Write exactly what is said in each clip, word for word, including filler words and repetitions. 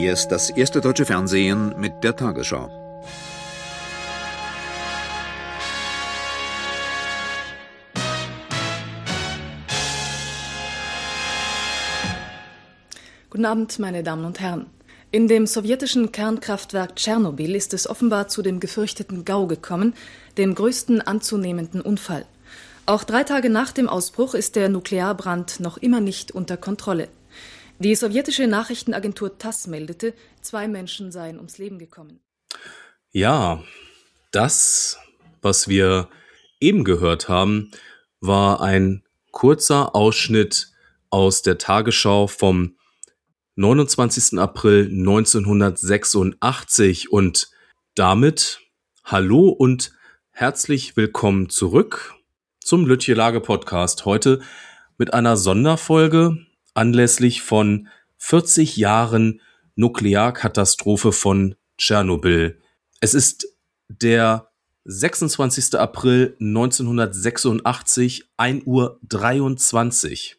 Hier ist das erste deutsche Fernsehen mit der Tagesschau. Guten Abend, meine Damen und Herren. In dem sowjetischen Kernkraftwerk Tschernobyl ist es offenbar zu dem gefürchteten GAU gekommen, dem größten anzunehmenden Unfall. Auch drei Tage nach dem Ausbruch ist der Nuklearbrand noch immer nicht unter Kontrolle. Die sowjetische Nachrichtenagentur TASS meldete, zwei Menschen seien ums Leben gekommen. Ja, das, was wir eben gehört haben, war ein kurzer Ausschnitt aus der Tagesschau vom neunundzwanzigsten April neunzehnhundertsechsundachtzig und damit hallo und herzlich willkommen zurück zum Lütje-Lage-Podcast. Heute mit einer Sonderfolge anlässlich von vierzig Jahren Nuklearkatastrophe von Tschernobyl. Es ist der sechsundzwanzigsten April neunzehnhundertsechsundachtzig, ein Uhr dreiundzwanzig.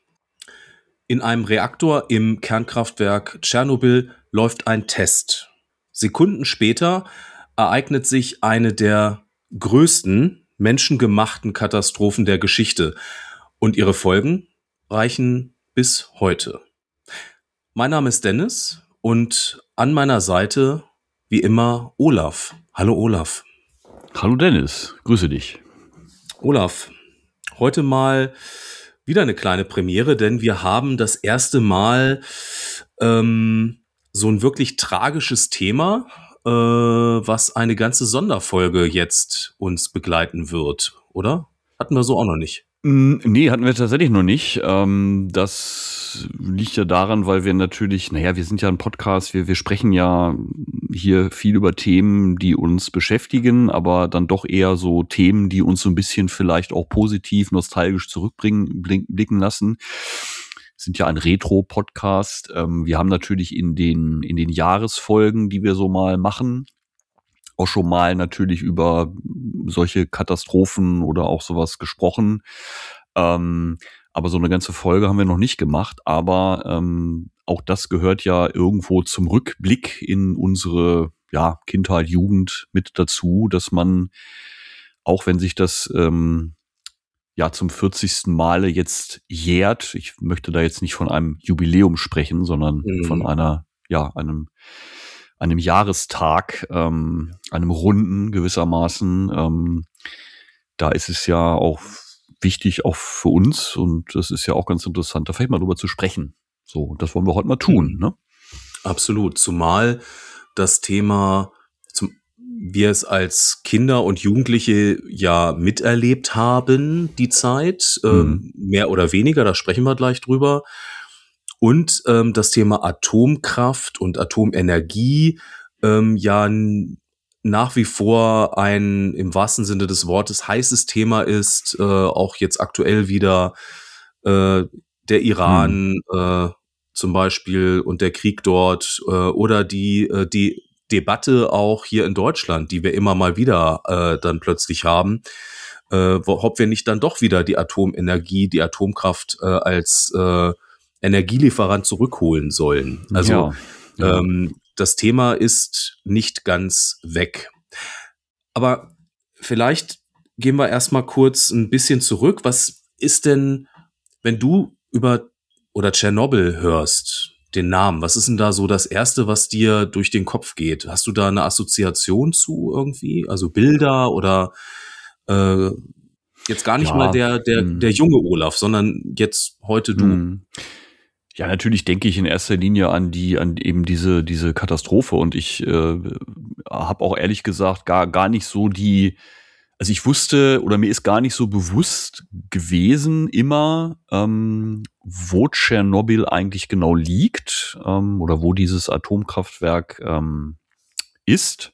In einem Reaktor im Kernkraftwerk Tschernobyl läuft ein Test. Sekunden später ereignet sich eine der größten menschengemachten Katastrophen der Geschichte. Und ihre Folgen reichen bis heute. Mein Name ist Dennis und an meiner Seite, wie immer, Olaf. Hallo Olaf. Hallo Dennis, grüße dich. Olaf, heute mal wieder eine kleine Premiere, denn wir haben das erste Mal ähm, so ein wirklich tragisches Thema, äh, was eine ganze Sonderfolge jetzt uns begleiten wird, oder? Hatten wir so auch noch nicht. Nee, hatten wir tatsächlich noch nicht. Ähm, das liegt ja daran, weil wir natürlich, naja, wir sind ja ein Podcast, wir, wir sprechen ja hier viel über Themen, die uns beschäftigen, aber dann doch eher so Themen, die uns so ein bisschen vielleicht auch positiv, nostalgisch zurückbringen, blicken lassen. Wir sind ja ein Retro-Podcast. Ähm, wir haben natürlich in den, in den Jahresfolgen, die wir so mal machen, auch schon mal natürlich über solche Katastrophen oder auch sowas gesprochen. Ähm, aber so eine ganze Folge haben wir noch nicht gemacht. Aber ähm, auch das gehört ja irgendwo zum Rückblick in unsere ja, Kindheit, Jugend mit dazu, dass man, auch wenn sich das ähm, ja zum vierzigsten Male jetzt jährt, ich möchte da jetzt nicht von einem Jubiläum sprechen, sondern mhm. von einer, ja, einem einem Jahrestag, ähm, einem Runden gewissermaßen. Ähm, da ist es ja auch wichtig, auch für uns, und das ist ja auch ganz interessant, da vielleicht mal drüber zu sprechen. So, das wollen wir heute mal tun, ne? Absolut, zumal das Thema, zum, wir es als Kinder und Jugendliche ja miterlebt haben, die Zeit, mhm. ähm, mehr oder weniger, da sprechen wir gleich drüber. Und ähm, das Thema Atomkraft und Atomenergie ähm, ja n- nach wie vor ein im wahrsten Sinne des Wortes heißes Thema ist, äh, auch jetzt aktuell wieder äh, der Iran hm. äh, zum Beispiel und der Krieg dort äh, oder die, äh, die Debatte auch hier in Deutschland, die wir immer mal wieder äh, dann plötzlich haben, äh, ob wir nicht dann doch wieder die Atomenergie, die Atomkraft äh, als äh, Energielieferant zurückholen sollen. Also ja, ja. Ähm, das Thema ist nicht ganz weg. Aber vielleicht gehen wir erstmal kurz ein bisschen zurück. Was ist denn, wenn du über oder Tschernobyl hörst, den Namen, was ist denn da so das Erste, was dir durch den Kopf geht? Hast du da eine Assoziation zu irgendwie? Also Bilder oder äh, jetzt gar nicht ja, mal der, der, mh. der junge Olaf, sondern jetzt heute du. Mh. Ja, natürlich denke ich in erster Linie an die, an eben diese, diese Katastrophe, und ich äh, habe auch ehrlich gesagt gar, gar nicht so die, also ich wusste oder mir ist gar nicht so bewusst gewesen immer, ähm, wo Tschernobyl eigentlich genau liegt, ähm, oder wo dieses Atomkraftwerk ähm, ist.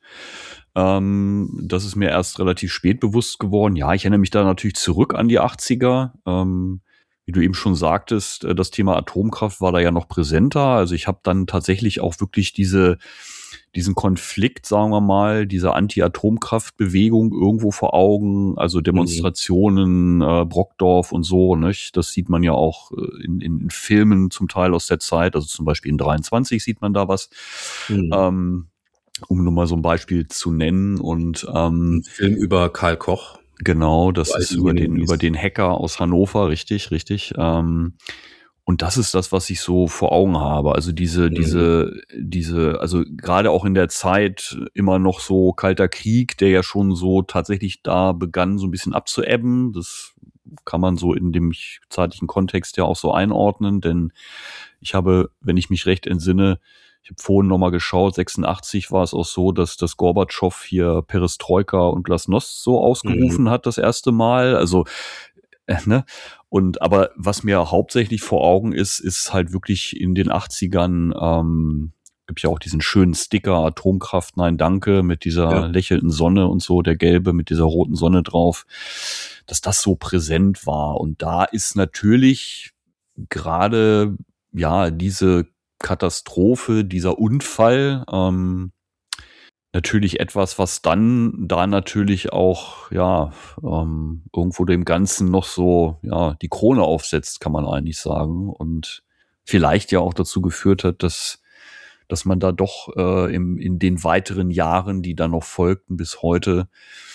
Ähm, das ist mir erst relativ spät bewusst geworden. Ja, ich erinnere mich da natürlich zurück an die achtziger. Ähm, Wie du eben schon sagtest, das Thema Atomkraft war da ja noch präsenter. Also ich habe dann tatsächlich auch wirklich diese diesen Konflikt, sagen wir mal, dieser Anti-Atomkraftbewegung irgendwo vor Augen, also Demonstrationen, mhm. äh, Brockdorf und so, nicht? Das sieht man ja auch in, in Filmen zum Teil aus der Zeit, also zum Beispiel in dreiundzwanzig sieht man da was, mhm. ähm, um nur mal so ein Beispiel zu nennen. Und ähm, ein Film über Karl Koch. Genau, das ist über den, über den Hacker aus Hannover, richtig, richtig. Ähm, und das ist das, was ich so vor Augen habe. Also diese, mhm. diese, diese, also gerade auch in der Zeit immer noch so Kalter Krieg, der ja schon so tatsächlich da begann, so ein bisschen abzuebben. Das kann man so in dem zeitlichen Kontext ja auch so einordnen, denn ich habe, wenn ich mich recht entsinne, ich habe vorhin nochmal geschaut, sechsundachtzig war es auch so, dass das Gorbatschow hier Perestroika und Glasnost so ausgerufen mhm. hat das erste Mal. Also, äh, ne? Und aber was mir hauptsächlich vor Augen ist, ist halt wirklich in den achtzigern, ähm, gibt ja auch diesen schönen Sticker Atomkraft, nein, danke, mit dieser ja. lächelnden Sonne und so, der gelbe mit dieser roten Sonne drauf, dass das so präsent war. Und da ist natürlich gerade, ja, diese Katastrophe, dieser Unfall, ähm, natürlich etwas, was dann da natürlich auch, ja, ähm, irgendwo dem Ganzen noch so, ja, die Krone aufsetzt, kann man eigentlich sagen. Und vielleicht ja auch dazu geführt hat, dass, dass man da doch äh, im, in den weiteren Jahren, die dann noch folgten bis heute,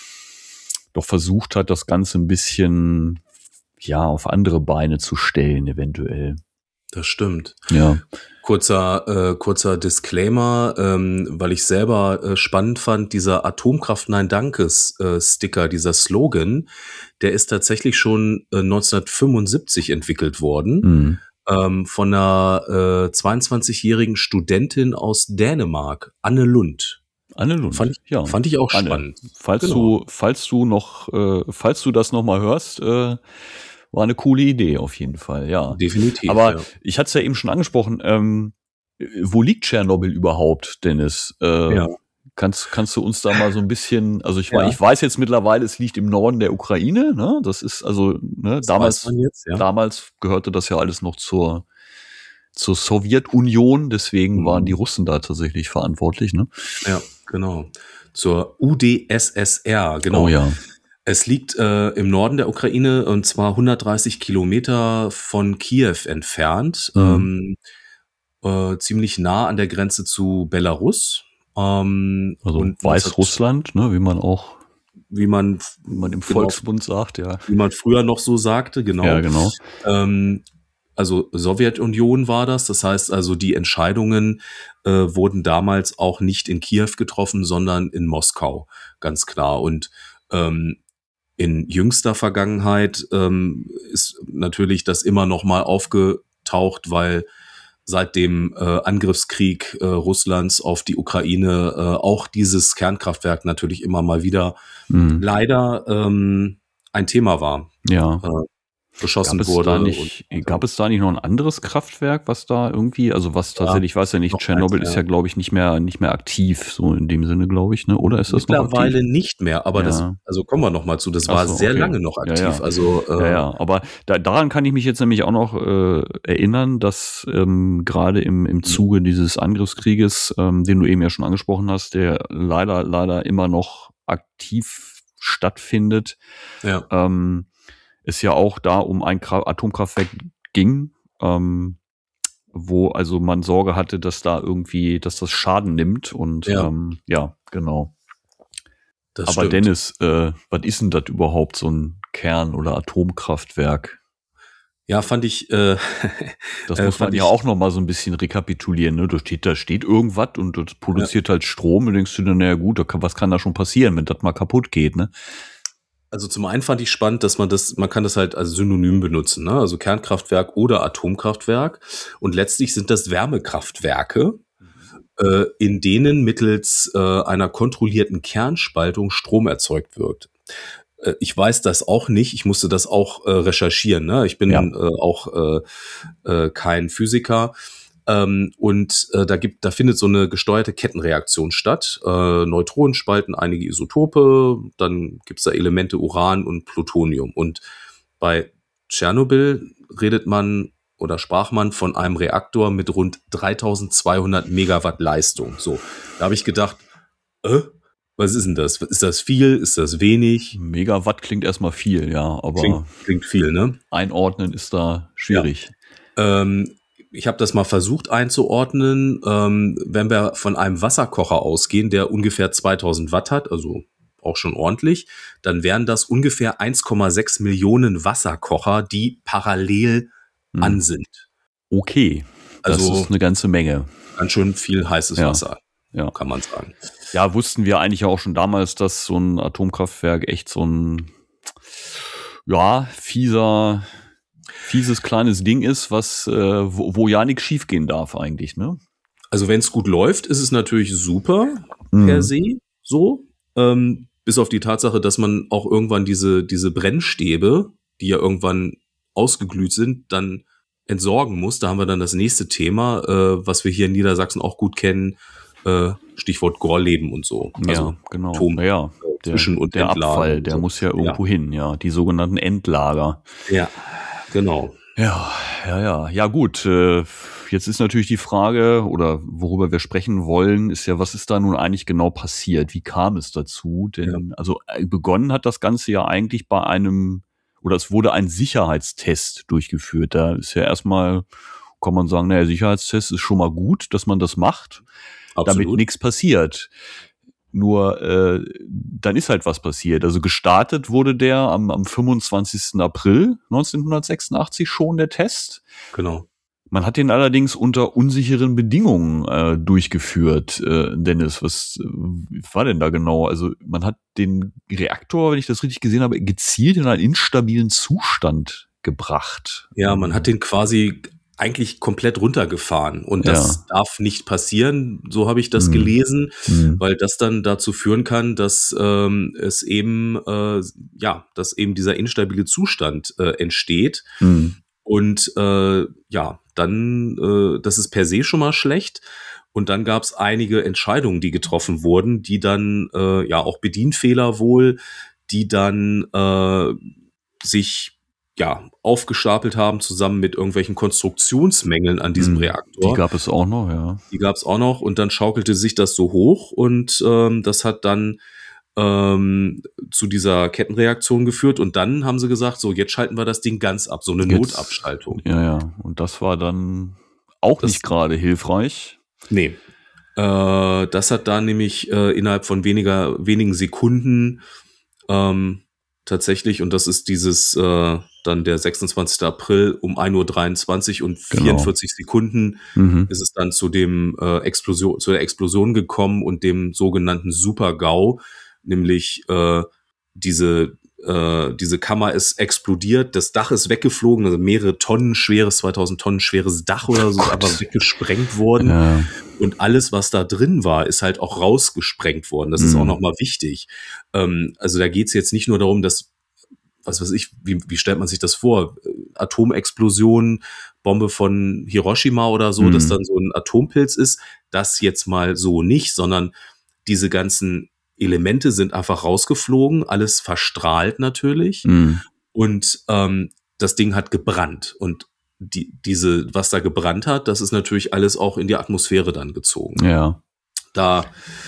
doch versucht hat, das Ganze ein bisschen, ja, auf andere Beine zu stellen, eventuell. Das stimmt. Ja. Kurzer, äh, kurzer Disclaimer, ähm, weil ich selber äh, spannend fand, dieser Atomkraft Nein Dankes äh, Sticker, dieser Slogan, der ist tatsächlich schon äh, neunzehnhundertfünfundsiebzig entwickelt worden, mhm. ähm, von einer äh, zweiundzwanzigjährigen Studentin aus Dänemark, Anne Lund. Anne Lund, fand ich, ja. Fand ich auch Anne, spannend. Falls genau. du, falls du noch, äh, falls du das noch mal hörst, äh, war eine coole Idee auf jeden Fall, ja. Definitiv. Aber ja. ich hatte es ja eben schon angesprochen, ähm, wo liegt Tschernobyl überhaupt, Dennis? Äh, ja. Kannst, kannst du uns da mal so ein bisschen, also ich, ja. ich weiß jetzt mittlerweile, es liegt im Norden der Ukraine, ne? Das ist also, ne, das damals, weiß man jetzt, ja. damals gehörte das ja alles noch zur, zur Sowjetunion, deswegen mhm. waren die Russen da tatsächlich verantwortlich, ne? Ja, genau. Zur U D S S R, genau. Oh ja. Es liegt äh, im Norden der Ukraine und zwar hundertdreißig Kilometer von Kiew entfernt, mhm. ähm, äh, ziemlich nah an der Grenze zu Belarus. Ähm, also und Weißrussland, ne, wie man auch, wie man, wie man im genau, Volksmund sagt, ja. Wie man früher noch so sagte, genau. Ja, genau. Ähm, also Sowjetunion war das, das heißt also die Entscheidungen äh, wurden damals auch nicht in Kiew getroffen, sondern in Moskau, ganz klar. Und ähm, in jüngster Vergangenheit ähm, ist natürlich das immer noch mal aufgetaucht, weil seit dem äh, Angriffskrieg äh, Russlands auf die Ukraine äh, auch dieses Kernkraftwerk natürlich immer mal wieder mhm. leider ähm, ein Thema war. Ja. Äh, beschossen gab es wurde. Da nicht, und, gab es da nicht noch ein anderes Kraftwerk, was da irgendwie, also was tatsächlich, ja, ich weiß ja nicht, Tschernobyl eins, ja. ist ja, glaube ich, nicht mehr nicht mehr aktiv, so in dem Sinne, glaube ich, ne? Oder ist das noch aktiv? Mittlerweile nicht mehr, aber ja. das, also kommen wir noch mal zu, das war so, sehr okay. lange noch aktiv. Ja, ja. Also, äh, ja, ja, aber da, daran kann ich mich jetzt nämlich auch noch äh, erinnern, dass ähm, gerade im, im Zuge dieses Angriffskrieges, ähm, den du eben ja schon angesprochen hast, der leider, leider immer noch aktiv stattfindet, ja. ähm, es ja auch da um ein Atomkraftwerk ging, ähm, wo also man Sorge hatte, dass da irgendwie, dass das Schaden nimmt und ja, ähm, ja genau. Das Aber stimmt. Dennis, äh, was ist denn das überhaupt, so ein Kern- oder Atomkraftwerk? Ja, fand ich. Äh, das muss man ja auch noch mal so ein bisschen rekapitulieren. Ne? Da steht, da steht irgendwas und das produziert ja. halt Strom. Und denkst du dann, naja gut, da kann, was kann da schon passieren, wenn das mal kaputt geht, ne? Also zum einen fand ich spannend, dass man das, man kann das halt als Synonym benutzen, ne? Also Kernkraftwerk oder Atomkraftwerk. Und letztlich sind das Wärmekraftwerke, mhm. äh, in denen mittels äh, einer kontrollierten Kernspaltung Strom erzeugt wird. Äh, ich weiß das auch nicht. Ich musste das auch äh, recherchieren. Ne? Ich bin ja. äh, auch äh, äh, kein Physiker. Ähm, und äh, da gibt, da findet so eine gesteuerte Kettenreaktion statt. Äh, Neutronen spalten einige Isotope, dann gibt's da Elemente Uran und Plutonium. Und bei Tschernobyl redet man oder sprach man von einem Reaktor mit rund dreitausendzweihundert Megawatt Leistung. So, da habe ich gedacht, äh, was ist denn das? Ist das viel? Ist das wenig? Megawatt klingt erstmal viel, ja, aber klingt, klingt viel, ne? Einordnen ist da schwierig. Ja. Ähm, ich habe das mal versucht einzuordnen. Ähm, wenn wir von einem Wasserkocher ausgehen, der ungefähr zweitausend Watt hat, also auch schon ordentlich, dann wären das ungefähr eins Komma sechs Millionen Wasserkocher, die parallel hm. an sind. Okay, das also ist eine ganze Menge. Ganz schön viel heißes ja. Wasser, ja. kann man sagen. Ja, wussten wir eigentlich auch schon damals, dass so ein Atomkraftwerk echt so ein ja, fieser, fieses kleines Ding ist, was äh, wo, wo ja nichts schiefgehen darf eigentlich, ne? Also wenn es gut läuft, ist es natürlich super mhm. per se, so. Ähm, bis auf die Tatsache, dass man auch irgendwann diese, diese Brennstäbe, die ja irgendwann ausgeglüht sind, dann entsorgen muss. Da haben wir dann das nächste Thema, äh, was wir hier in Niedersachsen auch gut kennen, äh, Stichwort Gorleben und so. Also ja, genau. Atom, ja, der, Zwischen- und der Endlager Abfall, und der so. muss ja irgendwo ja. hin, ja, die sogenannten Endlager. Ja, genau. Ja, ja, ja. Ja gut, äh, jetzt ist natürlich die Frage, oder worüber wir sprechen wollen, ist ja, was ist da nun eigentlich genau passiert? Wie kam es dazu? Denn, Ja. also begonnen hat das Ganze ja eigentlich bei einem, oder es wurde ein Sicherheitstest durchgeführt. Da ist ja erstmal, kann man sagen, naja, Sicherheitstest ist schon mal gut, dass man das macht, Absolut. damit nichts passiert. Nur äh, dann ist halt was passiert. Also gestartet wurde der am, am fünfundzwanzigsten April neunzehnhundertsechsundachtzig schon, der Test. Genau. Man hat den allerdings unter unsicheren Bedingungen äh, durchgeführt, äh, Dennis. Was äh, war denn da genau? Also man hat den Reaktor, wenn ich das richtig gesehen habe, gezielt in einen instabilen Zustand gebracht. Ja, man hat den quasi eigentlich komplett runtergefahren und das Ja. darf nicht passieren, so habe ich das Mhm. gelesen, Mhm. weil das dann dazu führen kann, dass ähm, es eben, äh, ja, dass eben dieser instabile Zustand äh, entsteht Mhm. und äh, ja, dann, äh, das ist per se schon mal schlecht und dann gab es einige Entscheidungen, die getroffen wurden, die dann, äh, ja, auch Bedienfehler wohl, die dann äh, sich ja, aufgestapelt haben, zusammen mit irgendwelchen Konstruktionsmängeln an diesem Mhm. Reaktor. Die gab es auch noch, ja. Die gab es auch noch und dann schaukelte sich das so hoch und ähm, das hat dann ähm, zu dieser Kettenreaktion geführt und dann haben sie gesagt, so jetzt schalten wir das Ding ganz ab, so eine Jetzt- Notabschaltung. Ja, ja. Und das war dann auch Das- nicht gerade hilfreich. Nee. Äh, das hat dann nämlich äh, innerhalb von weniger, wenigen Sekunden ähm, tatsächlich, und das ist dieses äh, dann der sechsundzwanzigsten April um ein Uhr dreiundzwanzig und Genau. vierundvierzig Sekunden Mhm. ist es dann zu dem äh, Explosion, zu der Explosion gekommen und dem sogenannten Super-GAU, nämlich äh, diese äh, diese Kammer ist explodiert, das Dach ist weggeflogen, also mehrere Tonnen schweres, zweitausend Tonnen schweres Dach oder so, ist einfach weggesprengt worden. Ja. Und alles, was da drin war, ist halt auch rausgesprengt worden. Das ist Mhm. auch nochmal wichtig. Ähm, also da geht's jetzt nicht nur darum, dass, was weiß ich, wie, wie stellt man sich das vor? Atomexplosion, Bombe von Hiroshima oder so, Mhm. dass dann so ein Atompilz ist. Das jetzt mal so nicht, sondern diese ganzen Elemente sind einfach rausgeflogen, alles verstrahlt natürlich. Mhm. Und ähm, das Ding hat gebrannt. Und die, diese, was da gebrannt hat, das ist natürlich alles auch in die Atmosphäre dann gezogen. Ja. Da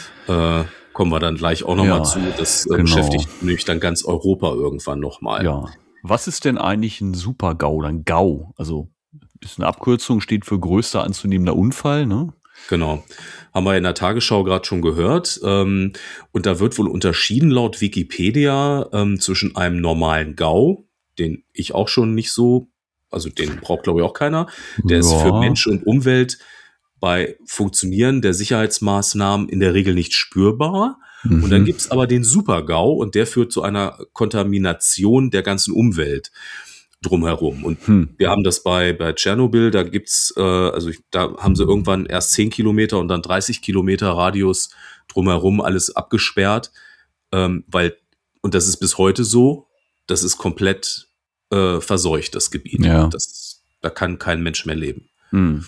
äh, kommen wir dann gleich auch nochmal Ja, zu. Das äh, genau. beschäftigt nämlich dann ganz Europa irgendwann nochmal. Ja. Was ist denn eigentlich ein Super-GAU oder ein GAU? Also ist eine Abkürzung, steht für größter anzunehmender Unfall, ne? Genau. Haben wir in der Tagesschau gerade schon gehört. Ähm, und da wird wohl unterschieden laut Wikipedia ähm, zwischen einem normalen GAU, den ich auch schon nicht so, also den braucht glaube ich auch keiner. Der ist Ja. für Mensch und Umwelt bei Funktionieren der Sicherheitsmaßnahmen in der Regel nicht spürbar. Mhm. Und dann gibt's aber den Super-GAU und der führt zu einer Kontamination der ganzen Umwelt drumherum. Und Hm. wir haben das bei, bei Tschernobyl, da gibt's, äh, also ich, da haben sie irgendwann erst zehn Kilometer und dann dreißig Kilometer Radius drumherum alles abgesperrt, ähm, weil, und das ist bis heute so, das ist komplett äh, verseucht, das Gebiet. Ja. Das, da kann kein Mensch mehr leben. Hm.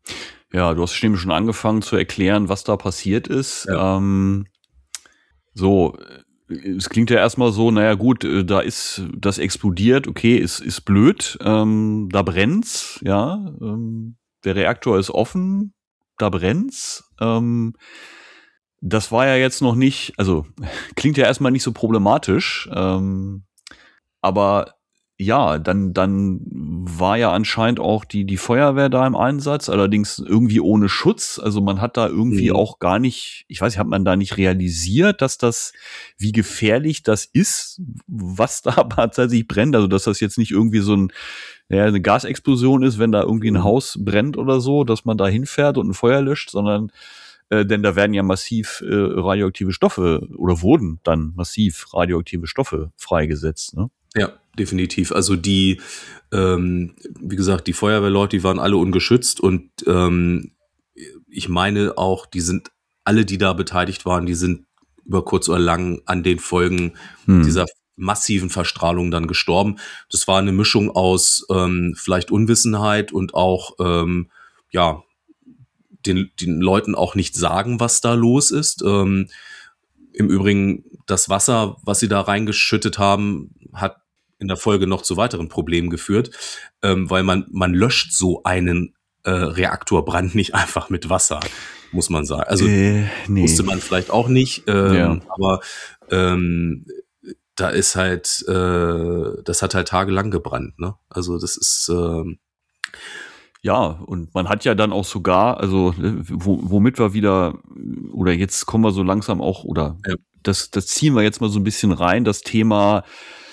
Ja, du hast eben schon angefangen zu erklären, was da passiert ist. Ja. Ähm, so, es klingt ja erstmal so, naja gut, da ist, das explodiert, okay, ist, ist blöd, ähm, da brennt's, ja, ähm, der Reaktor ist offen, da brennt's, ähm, das war ja jetzt noch nicht, also klingt ja erstmal nicht so problematisch, ähm, aber ja, dann, dann war ja anscheinend auch die, die Feuerwehr da im Einsatz, allerdings irgendwie ohne Schutz. Also man hat da irgendwie mhm. auch gar nicht, ich weiß nicht, hat man da nicht realisiert, dass das, wie gefährlich das ist, was da tatsächlich brennt. Also dass das jetzt nicht irgendwie so ein, ja, eine Gasexplosion ist, wenn da irgendwie ein Haus brennt oder so, dass man da hinfährt und ein Feuer löscht, sondern äh, denn da werden ja massiv äh, radioaktive Stoffe oder wurden dann massiv radioaktive Stoffe freigesetzt, ne? Ja, definitiv. Also die, ähm, wie gesagt, die Feuerwehrleute, die waren alle ungeschützt und ähm, ich meine auch, die sind, alle, die da beteiligt waren, die sind über kurz oder lang an den Folgen hm. dieser massiven Verstrahlung dann gestorben. Das war eine Mischung aus ähm, vielleicht Unwissenheit und auch, ähm, ja, den, den Leuten auch nicht sagen, was da los ist. Ähm, Im Übrigen, das Wasser, was sie da reingeschüttet haben, hat in der Folge noch zu weiteren Problemen geführt, ähm, weil man, man löscht so einen äh, Reaktorbrand nicht einfach mit Wasser, muss man sagen. Also äh, nee. Wusste man vielleicht auch nicht, ähm, ja. aber ähm, da ist halt, äh, das hat halt tagelang gebrannt, ne? Also das ist äh, ja, und man hat ja dann auch sogar, also wo, womit wir wieder, oder jetzt kommen wir so langsam auch, oder ja. das, das ziehen wir jetzt mal so ein bisschen rein, das Thema,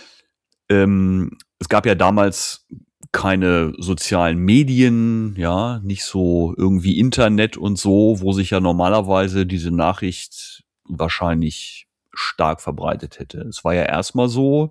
ähm, es gab ja damals keine sozialen Medien, ja, nicht so irgendwie Internet und so, wo sich ja normalerweise diese Nachricht wahrscheinlich stark verbreitet hätte. Es war ja erstmal so,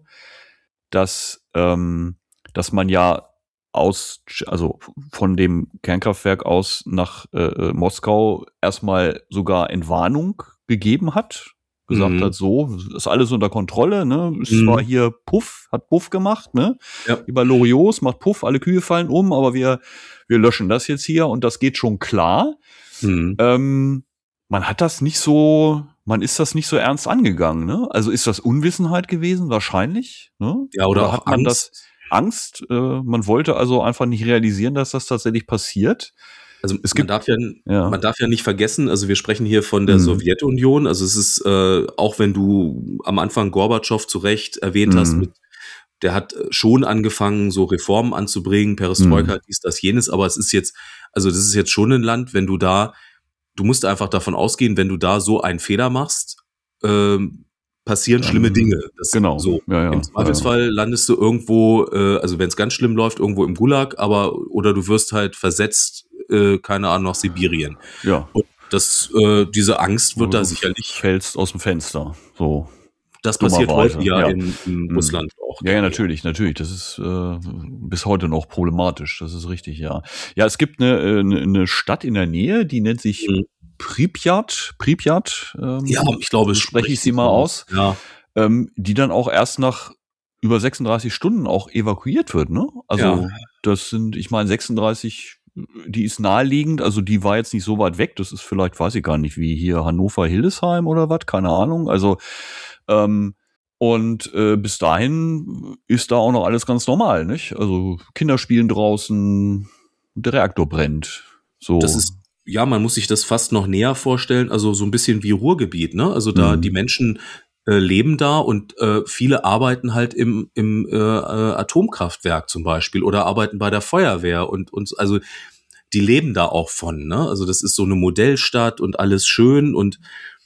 dass, ähm, dass man ja aus, also von dem Kernkraftwerk aus nach äh, Moskau erstmal sogar Entwarnung gegeben hat, gesagt mhm. hat, so, ist alles unter Kontrolle, ne, es mhm. war hier Puff, hat Puff gemacht, ne, ja. über Loriots macht Puff, alle Kühe fallen um, aber wir, wir löschen das jetzt hier und das geht schon klar. Mhm. Ähm, man hat das nicht so, man ist das nicht so ernst angegangen, ne, also ist das Unwissenheit gewesen, wahrscheinlich, ne, ja, oder, oder hat man Angst. das Angst, äh, man wollte also einfach nicht realisieren, dass das tatsächlich passiert. Also es gibt, man darf ja, ja, man darf ja nicht vergessen, also wir sprechen hier von der mhm. Sowjetunion, also es ist, äh, auch wenn du am Anfang Gorbatschow zu Recht erwähnt mhm. hast, mit, der hat schon angefangen, so Reformen anzubringen, Perestroika, mhm. dies, das, jenes, aber es ist jetzt, also das ist jetzt schon ein Land, wenn du da, du musst einfach davon ausgehen, wenn du da so einen Fehler machst, ähm, passieren ähm, schlimme Dinge. Das genau. So. Ja, ja, im Zweifelsfall ja. landest du irgendwo, äh, also wenn es ganz schlimm läuft, irgendwo im Gulag, aber oder du wirst halt versetzt, äh, keine Ahnung, nach Sibirien. Ja. Und das, äh, diese Angst wird du da sicherlich. Fällst aus dem Fenster. So. Das passiert heute ja, ja. in, in mhm. Russland auch. Ja, ja, natürlich, natürlich. Das ist äh, bis heute noch problematisch. Das ist richtig, ja. Ja, es gibt eine, eine, eine Stadt in der Nähe, die nennt sich mhm. Pripyat, Pripyat, ähm, ja, ich glaube, so spreche ich sie mal aus, ja. ähm, die dann auch erst nach über sechsunddreißig Stunden auch evakuiert wird, ne? Also ja. das sind, ich meine, sechsunddreißig, die ist naheliegend, also die war jetzt nicht so weit weg, das ist vielleicht, weiß ich gar nicht, wie hier Hannover-Hildesheim oder was, keine Ahnung, also ähm, und äh, bis dahin ist da auch noch alles ganz normal, nicht? Also Kinder spielen draußen, der Reaktor brennt, so. Das ist Ja, man muss sich das fast noch näher vorstellen, also so ein bisschen wie Ruhrgebiet, ne? Also da mhm. die Menschen äh, leben da und äh, viele arbeiten halt im im äh, Atomkraftwerk zum Beispiel oder arbeiten bei der Feuerwehr und und also die leben da auch von, ne? Also das ist so eine Modellstadt und alles schön und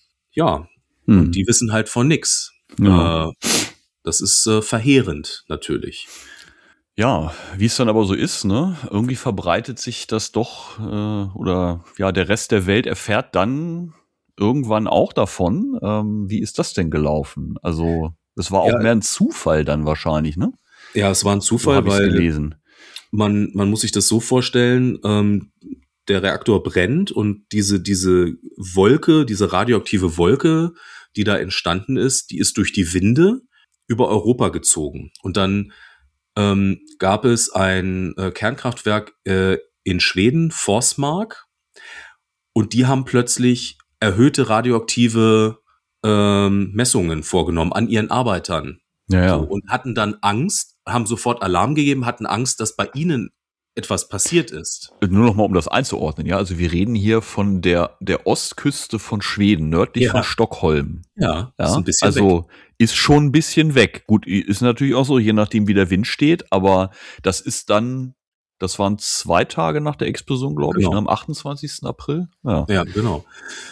ja, mhm. und die wissen halt von nix. Ja. Äh, das ist äh, verheerend natürlich. Ja, wie es dann aber so ist, ne? Irgendwie verbreitet sich das doch, äh, oder ja, der Rest der Welt erfährt dann irgendwann auch davon. Ähm, wie ist das denn gelaufen? Also, das war auch ja, mehr ein Zufall dann wahrscheinlich, ne? Ja, es war ein Zufall, so weil gelesen. man man muss sich das so vorstellen, ähm, der Reaktor brennt und diese diese Wolke, diese radioaktive Wolke, die da entstanden ist, die ist durch die Winde über Europa gezogen und dann Ähm, gab es ein äh, Kernkraftwerk äh, in Schweden, Forsmark, und die haben plötzlich erhöhte radioaktive ähm, Messungen vorgenommen an ihren Arbeitern. Ja, ja. So, und hatten dann Angst, haben sofort Alarm gegeben, hatten Angst, dass bei ihnen etwas passiert ist. Nur noch mal, um das einzuordnen, ja, also wir reden hier von der, der Ostküste von Schweden, nördlich Ja. von Stockholm. Ja, Ja, ist ein bisschen also weg. ist schon ein bisschen weg. Gut, ist natürlich auch so, je nachdem wie der Wind steht, aber das ist dann, das waren zwei Tage nach der Explosion, glaube ich, Genau. ne, am achtundzwanzigsten April. Ja. Ja, genau.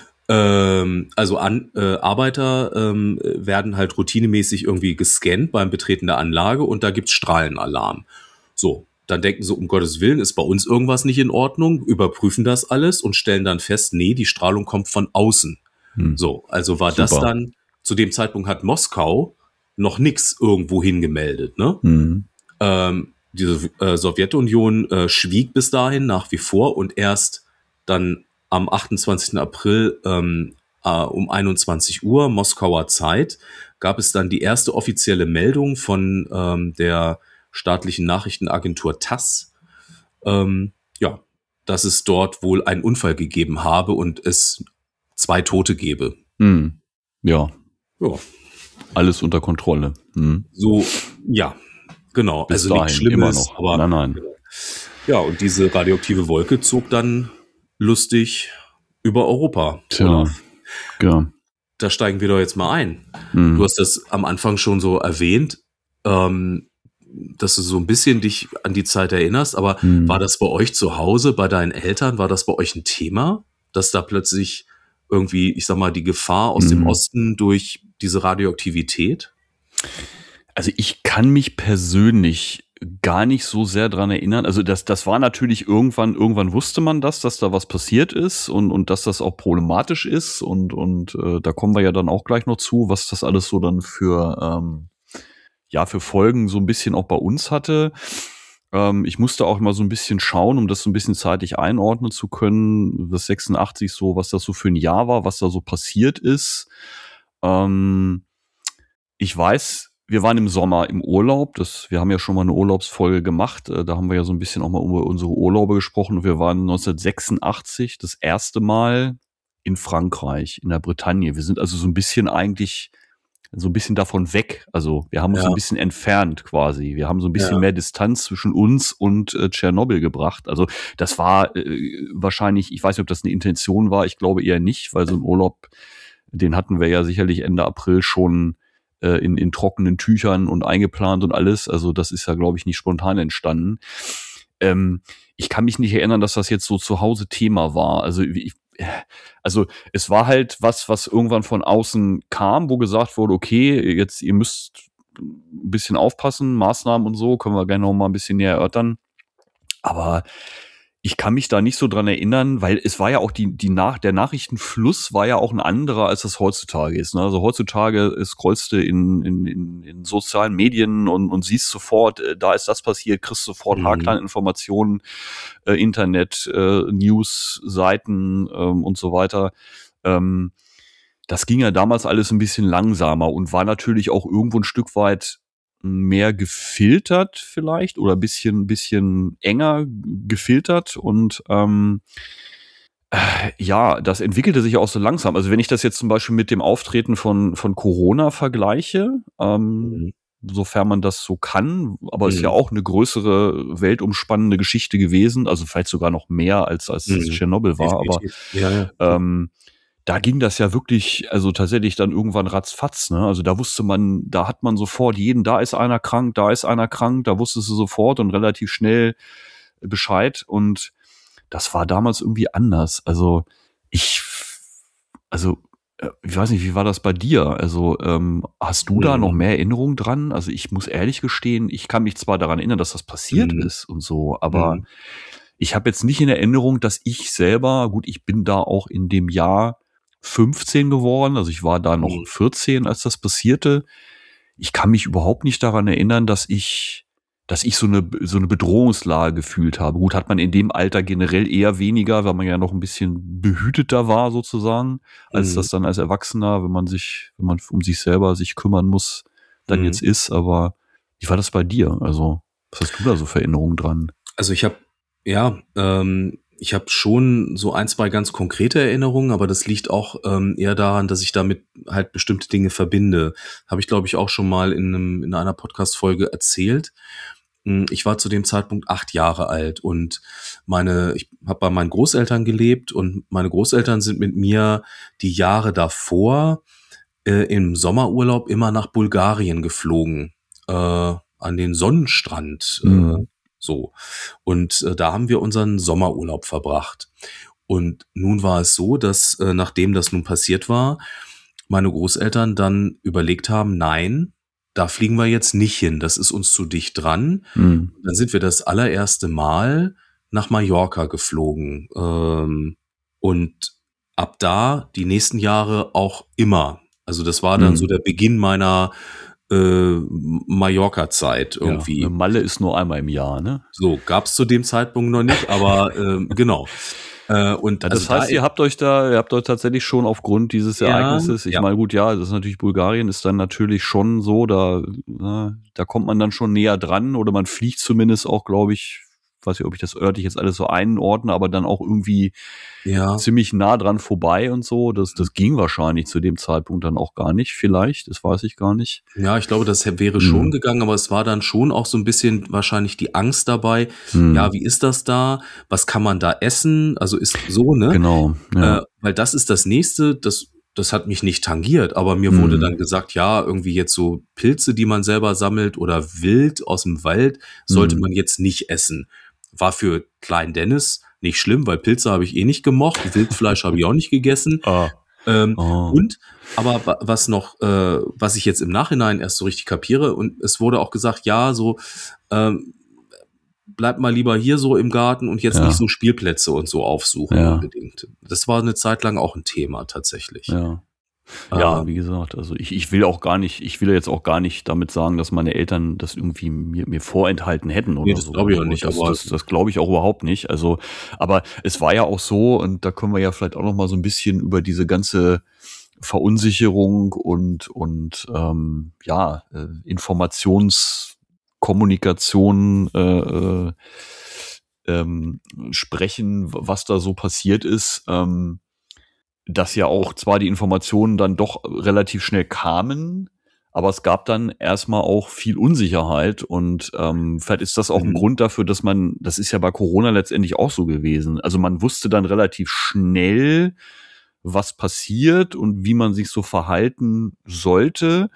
Ähm, also an, äh, Arbeiter ähm, werden halt routinemäßig irgendwie gescannt beim Betreten der Anlage und da gibt's Strahlenalarm. So, dann denken sie, um Gottes Willen, ist bei uns irgendwas nicht in Ordnung, überprüfen das alles und stellen dann fest, nee, die Strahlung kommt von außen. Hm. So, also war Super. das dann, zu dem Zeitpunkt hat Moskau noch nichts irgendwo hingemeldet, ne? Hm. Ähm, diese äh, Sowjetunion äh, schwieg bis dahin nach wie vor und erst dann am achtundzwanzigsten April ähm, äh, um einundzwanzig Uhr Moskauer Zeit gab es dann die erste offizielle Meldung von ähm, der staatlichen Nachrichtenagentur TASS, ähm, ja, dass es dort wohl einen Unfall gegeben habe und es zwei Tote gebe. Hm. Ja, Ja, alles unter Kontrolle. Hm. so, ja, genau. Bis also nichts dahin Schlimmes, immer noch. aber Nein, nein. ja, und diese radioaktive Wolke zog dann lustig über Europa. Tja, Olaf. ja. Da steigen wir doch jetzt mal ein. Hm. Du hast das am Anfang schon so erwähnt, ähm, dass du so ein bisschen dich an die Zeit erinnerst, aber Hm. war das bei euch zu Hause, bei deinen Eltern, war das bei euch ein Thema, dass da plötzlich irgendwie, ich sag mal, die Gefahr aus dem Hm. Osten durch diese Radioaktivität? Also ich kann mich persönlich gar nicht so sehr dran erinnern. Also das, das war natürlich irgendwann, irgendwann wusste man das, dass da was passiert ist und, und dass das auch problematisch ist und, und äh, da kommen wir ja dann auch gleich noch zu, was das alles so dann für, ähm, ja, für Folgen so ein bisschen auch bei uns hatte. Ähm, ich musste auch mal so ein bisschen schauen, um das so ein bisschen zeitlich einordnen zu können, das sechsundachtzig so, was das so für ein Jahr war, was da so passiert ist. Ähm, ich weiß, wir waren im Sommer im Urlaub. Das, wir haben ja schon mal eine Urlaubsfolge gemacht. Da haben wir ja so ein bisschen auch mal über unsere Urlaube gesprochen. Und wir waren neunzehnhundertsechsundachtzig das erste Mal in Frankreich, in der Bretagne. Wir sind also so ein bisschen eigentlich so ein bisschen davon weg. Also wir haben uns Ja. so ein bisschen entfernt quasi. Wir haben so ein bisschen Ja. mehr Distanz zwischen uns und äh, Tschernobyl gebracht. Also das war äh, wahrscheinlich, ich weiß nicht, ob das eine Intention war. Ich glaube eher nicht, weil so ein Urlaub, den hatten wir ja sicherlich Ende April schon In, in trockenen Tüchern und eingeplant und alles. Also das ist ja, glaube ich, nicht spontan entstanden. Ähm, ich kann mich nicht erinnern, dass das jetzt so zu Hause Thema war. Also ich, also es war halt was, was irgendwann von außen kam, wo gesagt wurde, okay, jetzt ihr müsst ein bisschen aufpassen, Maßnahmen und so, können wir gerne noch mal ein bisschen näher erörtern. Aber ich kann mich da nicht so dran erinnern, weil es war ja auch die, die nach, der Nachrichtenfluss war ja auch ein anderer, als das heutzutage ist. Ne? Also heutzutage scrollst du in, in, in, in sozialen Medien und, und siehst sofort, äh, da ist das passiert, kriegst sofort Mhm. Haarklein-Informationen, äh, Internet, äh, News, Seiten ähm, und so weiter. Ähm, das ging ja damals alles ein bisschen langsamer und war natürlich auch irgendwo ein Stück weit mehr gefiltert vielleicht oder ein bisschen, bisschen enger gefiltert und ähm, äh, ja, das entwickelte sich auch so langsam. Also wenn ich das jetzt zum Beispiel mit dem Auftreten von, von Corona vergleiche, ähm, Mhm. sofern man das so kann, aber Mhm. ist ja auch eine größere weltumspannende Geschichte gewesen, also vielleicht sogar noch mehr als, als Mhm. Tschernobyl war, aber Definitiv. Ja, ja. ähm, da ging das ja wirklich, also tatsächlich dann irgendwann ratzfatz, ne? Also da wusste man, da hat man sofort jeden, da ist einer krank, da ist einer krank, da wusstest du sofort und relativ schnell Bescheid und das war damals irgendwie anders. Also ich, also äh, ich weiß nicht, wie war das bei dir? Also ähm, hast du da Mhm. noch mehr Erinnerungen dran? Also ich muss ehrlich gestehen, ich kann mich zwar daran erinnern, dass das passiert Mhm. ist und so, aber Mhm. ich habe jetzt nicht in Erinnerung, dass ich selber, gut, ich bin da auch in dem Jahr fünfzehn geworden, also ich war da noch Mhm. vierzehn, als das passierte. Ich kann mich überhaupt nicht daran erinnern, dass ich, dass ich so eine, so eine Bedrohungslage gefühlt habe. Gut, hat man in dem Alter generell eher weniger, weil man ja noch ein bisschen behüteter war sozusagen, als Mhm. das dann als Erwachsener, wenn man sich, wenn man um sich selber sich kümmern muss, dann Mhm. jetzt ist. Aber wie war das bei dir? Also, was hast du da so für Erinnerungen dran? Also ich habe, ja, ähm, ich habe schon so ein, zwei ganz konkrete Erinnerungen, aber das liegt auch ähm, eher daran, dass ich damit halt bestimmte Dinge verbinde. Habe ich, glaube ich, auch schon mal in, einem, in einer Podcast-Folge erzählt. Ich war zu dem Zeitpunkt acht Jahre alt und meine, ich habe bei meinen Großeltern gelebt und meine Großeltern sind mit mir die Jahre davor äh, im Sommerurlaub immer nach Bulgarien geflogen, äh, an den Sonnenstrand. Mhm. Äh, So. Und äh, da haben wir unseren Sommerurlaub verbracht. Und nun war es so, dass äh, nachdem das nun passiert war, meine Großeltern dann überlegt haben, nein, da fliegen wir jetzt nicht hin, das ist uns zu dicht dran. Mhm. Dann sind wir das allererste Mal nach Mallorca geflogen. Ähm, und ab da die nächsten Jahre auch immer. Also das war dann Mhm. so der Beginn meiner äh, Mallorca-Zeit irgendwie. Ja, Malle ist nur einmal im Jahr, ne? So, gab's zu dem Zeitpunkt noch nicht, aber ähm, genau. Äh, und Ja, das also heißt, da, ihr habt euch da, ihr habt euch tatsächlich schon aufgrund dieses Ja, Ereignisses, ich ja. meine, gut, ja, das ist natürlich Bulgarien, ist dann natürlich schon so, da, na, da kommt man dann schon näher dran oder man fliegt zumindest auch, glaube ich, weiß nicht, ob ich das örtlich jetzt alles so einordne, aber dann auch irgendwie ja, ziemlich nah dran vorbei und so. Das, das ging wahrscheinlich zu dem Zeitpunkt dann auch gar nicht, vielleicht, das weiß ich gar nicht. ja, ich glaube, das wäre Hm. schon gegangen, aber es war dann schon auch so ein bisschen wahrscheinlich die Angst dabei. Hm. Ja, wie ist das da? Was kann man da essen? Also ist so, ne? Genau, ja. Äh, weil das ist das Nächste, das, das hat mich nicht tangiert, aber mir wurde Hm. dann gesagt, ja, irgendwie jetzt so Pilze, die man selber sammelt oder Wild aus dem Wald, sollte Hm. man jetzt nicht essen. War für Klein Dennis nicht schlimm, weil Pilze habe ich eh nicht gemocht, Wildfleisch habe ich auch nicht gegessen. Ah. Ähm, Oh. Und, aber wa- was noch, äh, was ich jetzt im Nachhinein erst so richtig kapiere, und es wurde auch gesagt, ja, so, ähm, bleib mal lieber hier so im Garten und jetzt Ja. nicht so Spielplätze und so aufsuchen Ja. unbedingt. Das war eine Zeit lang auch ein Thema tatsächlich. Ja. Ja, Ähm, wie gesagt, also ich, ich will auch gar nicht, ich will jetzt auch gar nicht damit sagen, dass meine Eltern das irgendwie mir, mir vorenthalten hätten oder Nee, das so. glaube ich auch Also nicht, Das, aber- das, das glaube ich auch überhaupt nicht. Also, aber es war ja auch so, und da können wir ja vielleicht auch noch mal so ein bisschen über diese ganze Verunsicherung und, und ähm, ja, äh, Informationskommunikation äh, äh, ähm, sprechen, was da so passiert ist. Ähm, dass ja auch zwar die Informationen dann doch relativ schnell kamen, aber es gab dann erstmal auch viel Unsicherheit und ähm, vielleicht ist das auch ein Mhm. Grund dafür, dass man, das ist ja bei Corona letztendlich auch so gewesen, also man wusste dann relativ schnell, was passiert und wie man sich so verhalten sollte.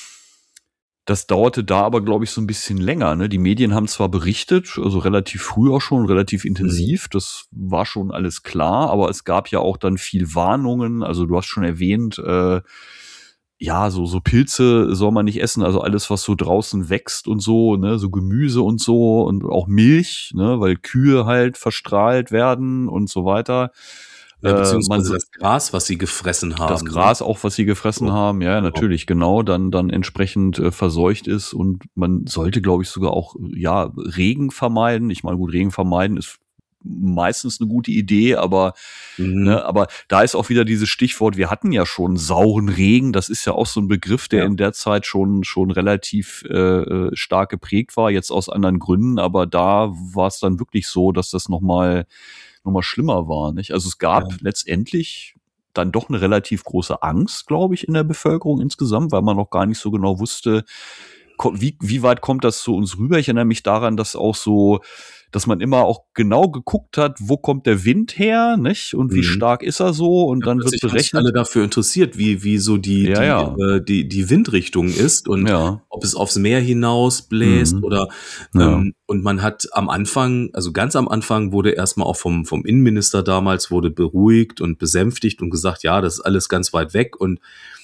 Das dauerte da aber, glaube ich, so ein bisschen länger. Ne? Die Medien haben zwar berichtet, also relativ früh auch schon, relativ intensiv, das war schon alles klar, aber es gab ja auch dann viel Warnungen. Also du hast schon erwähnt, äh, ja, so, so Pilze soll man nicht essen, also alles, was so draußen wächst und so, ne, so Gemüse und so und auch Milch, ne, weil Kühe halt verstrahlt werden und so weiter. ja, Äh, beziehungsweise man- das Gras, was sie gefressen haben. das Gras auch, was sie gefressen So. haben, ja, natürlich, genau, dann, dann entsprechend äh, verseucht ist und man sollte, glaube ich, sogar auch, ja, Regen vermeiden. Ich meine, gut, Regen vermeiden ist meistens eine gute Idee, aber, Mhm. ne, aber da ist auch wieder dieses Stichwort, wir hatten ja schon sauren Regen, das ist ja auch so ein Begriff, der Ja. in der Zeit schon, schon relativ äh, äh, stark geprägt war, jetzt aus anderen Gründen, aber da war es dann wirklich so, dass das nochmal noch mal schlimmer war, nicht? Also es gab Ja. letztendlich dann doch eine relativ große Angst, glaube ich, in der Bevölkerung insgesamt, weil man noch gar nicht so genau wusste, ko- wie, wie weit kommt das zu uns rüber. Ich erinnere mich daran, dass auch so, dass man immer auch genau geguckt hat, wo kommt der Wind her, nicht? Und wie Mhm. stark ist er so? Und Ja, dann wird plötzlich haben sich berechnet. alle dafür interessiert, wie, wie so die, Ja, die, ja. Äh, die, die Windrichtung ist und Ja. ob es aufs Meer hinaus bläst Mhm. oder Ja. ähm, und man hat am Anfang, also ganz am Anfang wurde erstmal auch vom, vom Innenminister damals wurde beruhigt und besänftigt und gesagt, ja, das ist alles ganz weit weg und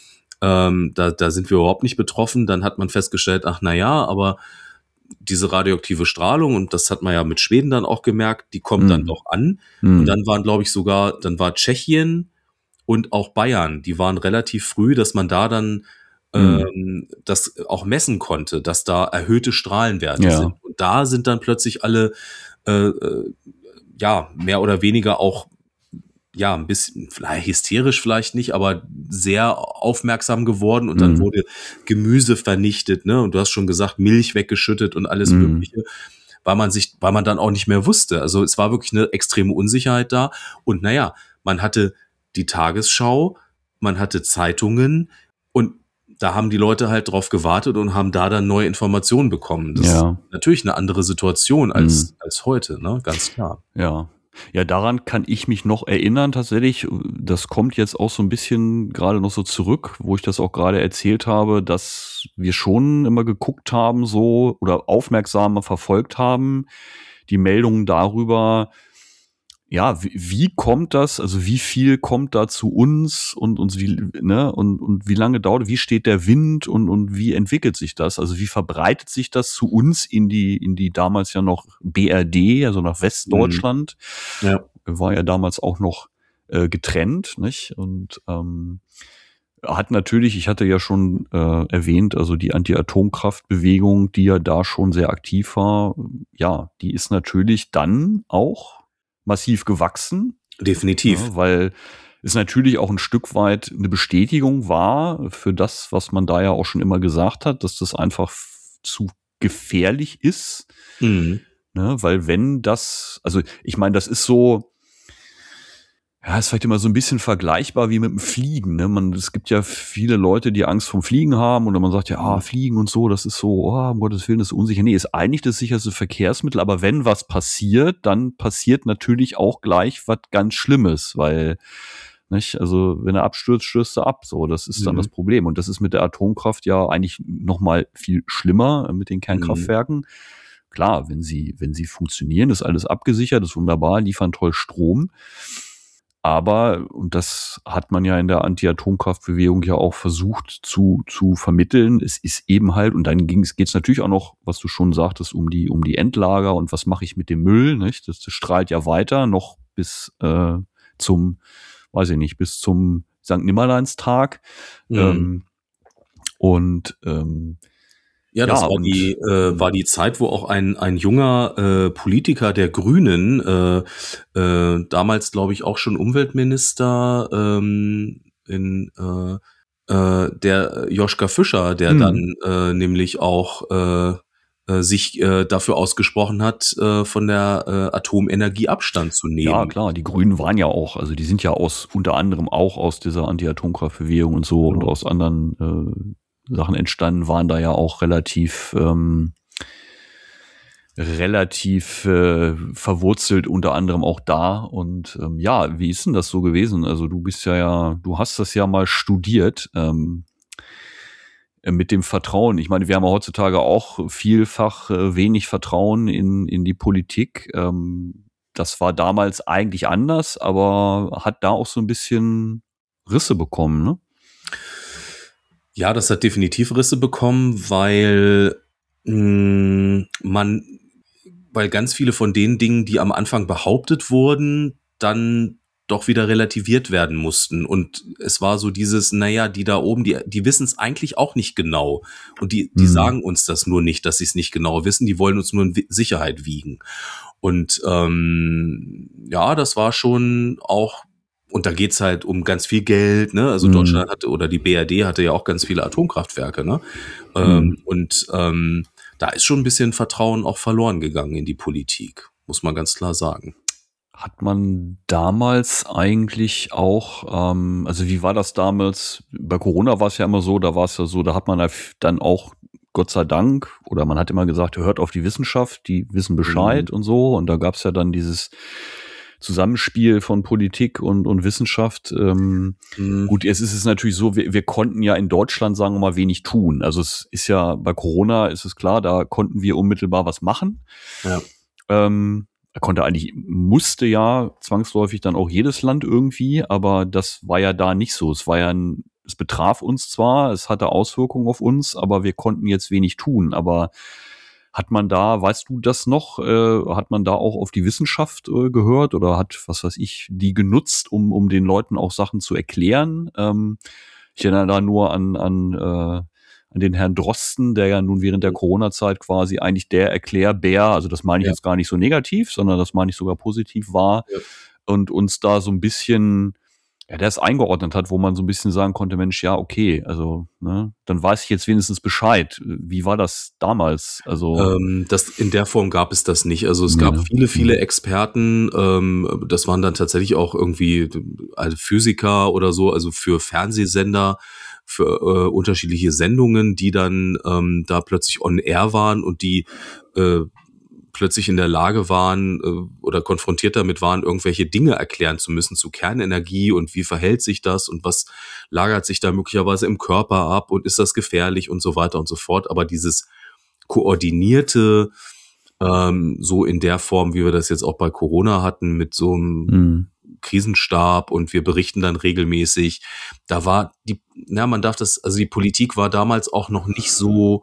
ähm, da, da sind wir überhaupt nicht betroffen. Dann hat man festgestellt, ach na ja, aber diese radioaktive Strahlung, und das hat man ja mit Schweden dann auch gemerkt, die kommt Mhm. dann doch an. Mhm. Und dann waren, glaube ich, sogar, dann war Tschechien und auch Bayern, die waren relativ früh, dass man da dann Mhm. ähm, das auch messen konnte, dass da erhöhte Strahlenwerte Ja. sind. Und da sind dann plötzlich alle, äh, äh, ja, mehr oder weniger auch, ja, ein bisschen, vielleicht hysterisch vielleicht nicht, aber sehr aufmerksam geworden und dann Mhm. wurde Gemüse vernichtet, ne? Und du hast schon gesagt, Milch weggeschüttet und alles Mhm. Mögliche. weil man sich, weil man dann auch nicht mehr wusste. Also es war wirklich eine extreme Unsicherheit da. Und naja, man hatte die Tagesschau, man hatte Zeitungen und da haben die Leute halt drauf gewartet und haben da dann neue Informationen bekommen. Das Ja. ist natürlich eine andere Situation als, Mhm. als heute, ne? Ganz klar. Ja. Ja, daran kann ich mich noch erinnern tatsächlich. Das kommt jetzt auch so ein bisschen gerade noch so zurück, wo ich das auch gerade erzählt habe, dass wir schon immer geguckt haben so oder aufmerksamer verfolgt haben, die Meldungen darüber, ja, wie, wie kommt das, also wie viel kommt da zu uns und, und wie, ne, und, und wie lange dauert, wie steht der Wind und, und wie entwickelt sich das? Also wie verbreitet sich das zu uns in die, in die damals ja noch B R D, also nach Westdeutschland? Mhm. Ja. War ja damals auch noch äh, getrennt, nicht? Und ähm, hat natürlich, ich hatte ja schon äh, erwähnt, also die Anti-Atomkraft-Bewegung, die ja da schon sehr aktiv war, ja, die ist natürlich dann auch massiv gewachsen. Definitiv. Ja, weil es natürlich auch ein Stück weit eine Bestätigung war für das, was man da ja auch schon immer gesagt hat, dass das einfach f- zu gefährlich ist. Mhm. Ne, weil wenn das, also ich meine, das ist so, ja, ist vielleicht immer so ein bisschen vergleichbar wie mit dem Fliegen. Ne? Man, es gibt ja viele Leute, die Angst vom Fliegen haben und man sagt ja, ah, Fliegen und so, das ist so, oh, um Gottes Willen, das ist unsicher. Nee, ist eigentlich das sicherste Verkehrsmittel, aber wenn was passiert, dann passiert natürlich auch gleich was ganz Schlimmes, weil, nicht, also wenn er abstürzt, stürzt er ab. So, das ist dann Mhm. das Problem. Und das ist mit der Atomkraft ja eigentlich noch mal viel schlimmer, äh, mit den Kernkraftwerken. Klar, wenn sie, wenn sie funktionieren, ist alles abgesichert, ist wunderbar, liefern toll Strom. Aber, und das hat man ja in der Anti-Atomkraftbewegung ja auch versucht zu, zu vermitteln, es ist eben halt, und dann geht es natürlich auch noch, was du schon sagtest, um die, um die Endlager und was mache ich mit dem Müll, nicht? Das, das strahlt ja weiter, noch bis äh, zum, weiß ich nicht, bis zum Sankt Nimmerleinstag. Mhm. Ähm, und ähm, Ja, das Ja, war und- die äh, war die Zeit, wo auch ein ein junger äh, Politiker der Grünen, äh, äh, damals glaube ich auch schon Umweltminister ähm, in äh, äh, der Joschka Fischer, der Hm. dann äh, nämlich auch äh, äh, sich äh, dafür ausgesprochen hat, äh, von der äh, Atomenergie Abstand zu nehmen. Ja, klar, die Grünen waren ja auch, also die sind ja aus, unter anderem auch aus dieser Anti-Atomkraftbewegung und so und Genau. aus anderen äh, Sachen entstanden, waren da ja auch relativ, ähm, relativ äh, verwurzelt, unter anderem auch da. Und ähm, ja, wie ist denn das so gewesen? Also du bist ja, ja, du hast das ja mal studiert, ähm, äh, mit dem Vertrauen. Ich meine, wir haben ja heutzutage auch vielfach äh, wenig Vertrauen in, in die Politik. Ähm, das war damals eigentlich anders, aber hat da auch so ein bisschen Risse bekommen, ne? Ja, das hat definitiv Risse bekommen, weil mh, man, weil ganz viele von den Dingen, die am Anfang behauptet wurden, dann doch wieder relativiert werden mussten. Und es war so dieses, naja, die da oben, die, die wissen es eigentlich auch nicht genau. Und die, die Mhm. sagen uns das nur nicht, dass sie es nicht genau wissen. Die wollen uns nur in Wi- Sicherheit wiegen. Und ähm, ja, das war schon auch, und da geht's halt um ganz viel Geld, ne? Also Mhm. Deutschland hatte, oder die B R D hatte ja auch ganz viele Atomkraftwerke, ne? Mhm. Ähm, und ähm, da ist schon ein bisschen Vertrauen auch verloren gegangen in die Politik, muss man ganz klar sagen. Hat man damals eigentlich auch, ähm, also wie war das damals? Bei Corona war es ja immer so, da war es ja so, da hat man ja dann auch, Gott sei Dank, oder man hat immer gesagt, hört auf die Wissenschaft, die wissen Bescheid und so. Und da gab es ja dann dieses Zusammenspiel von Politik und, und Wissenschaft. Ähm, Mhm. Gut, jetzt ist es natürlich so, wir, wir konnten ja in Deutschland, sagen wir mal, wenig tun. Also es ist ja, bei Corona ist es klar, da konnten wir unmittelbar was machen. Ja. Ähm, er konnte eigentlich, musste ja zwangsläufig dann auch jedes Land irgendwie, aber das war ja da nicht so. Es war ja ein, es betraf uns zwar, es hatte Auswirkungen auf uns, aber wir konnten jetzt wenig tun. Aber hat man da, weißt du das noch, äh, hat man da auch auf die Wissenschaft äh, gehört oder hat, was weiß ich, die genutzt, um, um den Leuten auch Sachen zu erklären? Ähm, ich erinnere da nur an, an, äh, an den Herrn Drosten, der ja nun während der Corona-Zeit quasi eigentlich der Erklärbär, also das meine ich Ja. jetzt gar nicht so negativ, sondern das meine ich sogar positiv war Ja. und uns da so ein bisschen ja, der es eingeordnet hat, wo man so ein bisschen sagen konnte, Mensch, ja, okay, also, ne, dann weiß ich jetzt wenigstens Bescheid. Wie war das damals? Also, Ähm, das, in der Form gab es das nicht. Also es Ja. gab viele, viele Experten. Ähm, das waren dann tatsächlich auch irgendwie also Physiker oder so, also für Fernsehsender, für äh, unterschiedliche Sendungen, die dann ähm, da plötzlich on air waren und die äh, plötzlich in der Lage waren äh, oder konfrontiert damit waren, irgendwelche Dinge erklären zu müssen zu Kernenergie und wie verhält sich das und was lagert sich da möglicherweise im Körper ab und ist das gefährlich und so weiter und so fort. Aber dieses koordinierte, ähm, so in der Form, wie wir das jetzt auch bei Corona hatten, mit so einem mhm. Krisenstab und wir berichten dann regelmäßig, da war die, na, man darf das, also die Politik war damals auch noch nicht so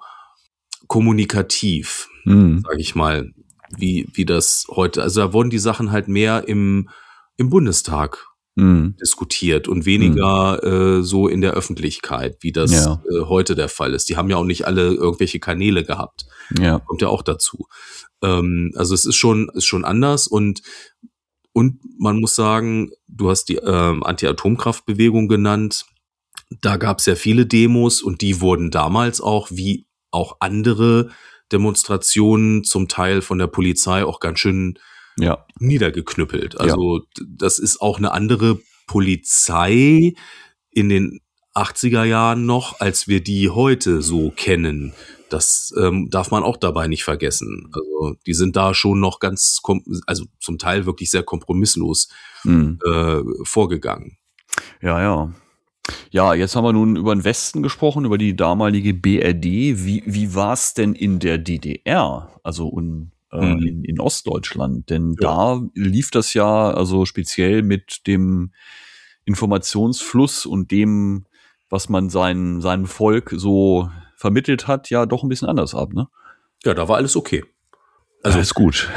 kommunikativ, Mhm. sage ich mal, wie wie das heute. Also da wurden die Sachen halt mehr im im Bundestag Mhm. diskutiert und weniger äh, so in der Öffentlichkeit, wie das Ja. äh, heute der Fall ist. Die haben ja auch nicht alle irgendwelche Kanäle gehabt. Ja. Kommt ja auch dazu. Ähm, also es ist schon ist schon anders und und man muss sagen, du hast die ähm, Anti-Atomkraftbewegung genannt. Da gab es ja viele Demos und die wurden damals auch wie auch andere Demonstrationen zum Teil von der Polizei auch ganz schön Ja. niedergeknüppelt. Also d- das ist auch eine andere Polizei in den achtziger Jahren noch, als wir die heute so kennen. Das ähm, darf man auch dabei nicht vergessen. Also die sind da schon noch ganz, kom also zum Teil wirklich sehr kompromisslos Mhm. äh, vorgegangen. Ja, ja. Ja, jetzt haben wir nun über den Westen gesprochen, über die damalige B R D. Wie, wie war es denn in der D D R, also in, äh, Mhm. in, in Ostdeutschland? Denn Ja. da lief das ja, also speziell mit dem Informationsfluss und dem, was man sein, seinem Volk so vermittelt hat, ja doch ein bisschen anders ab, ne? Ja, da war alles okay. Also ist gut.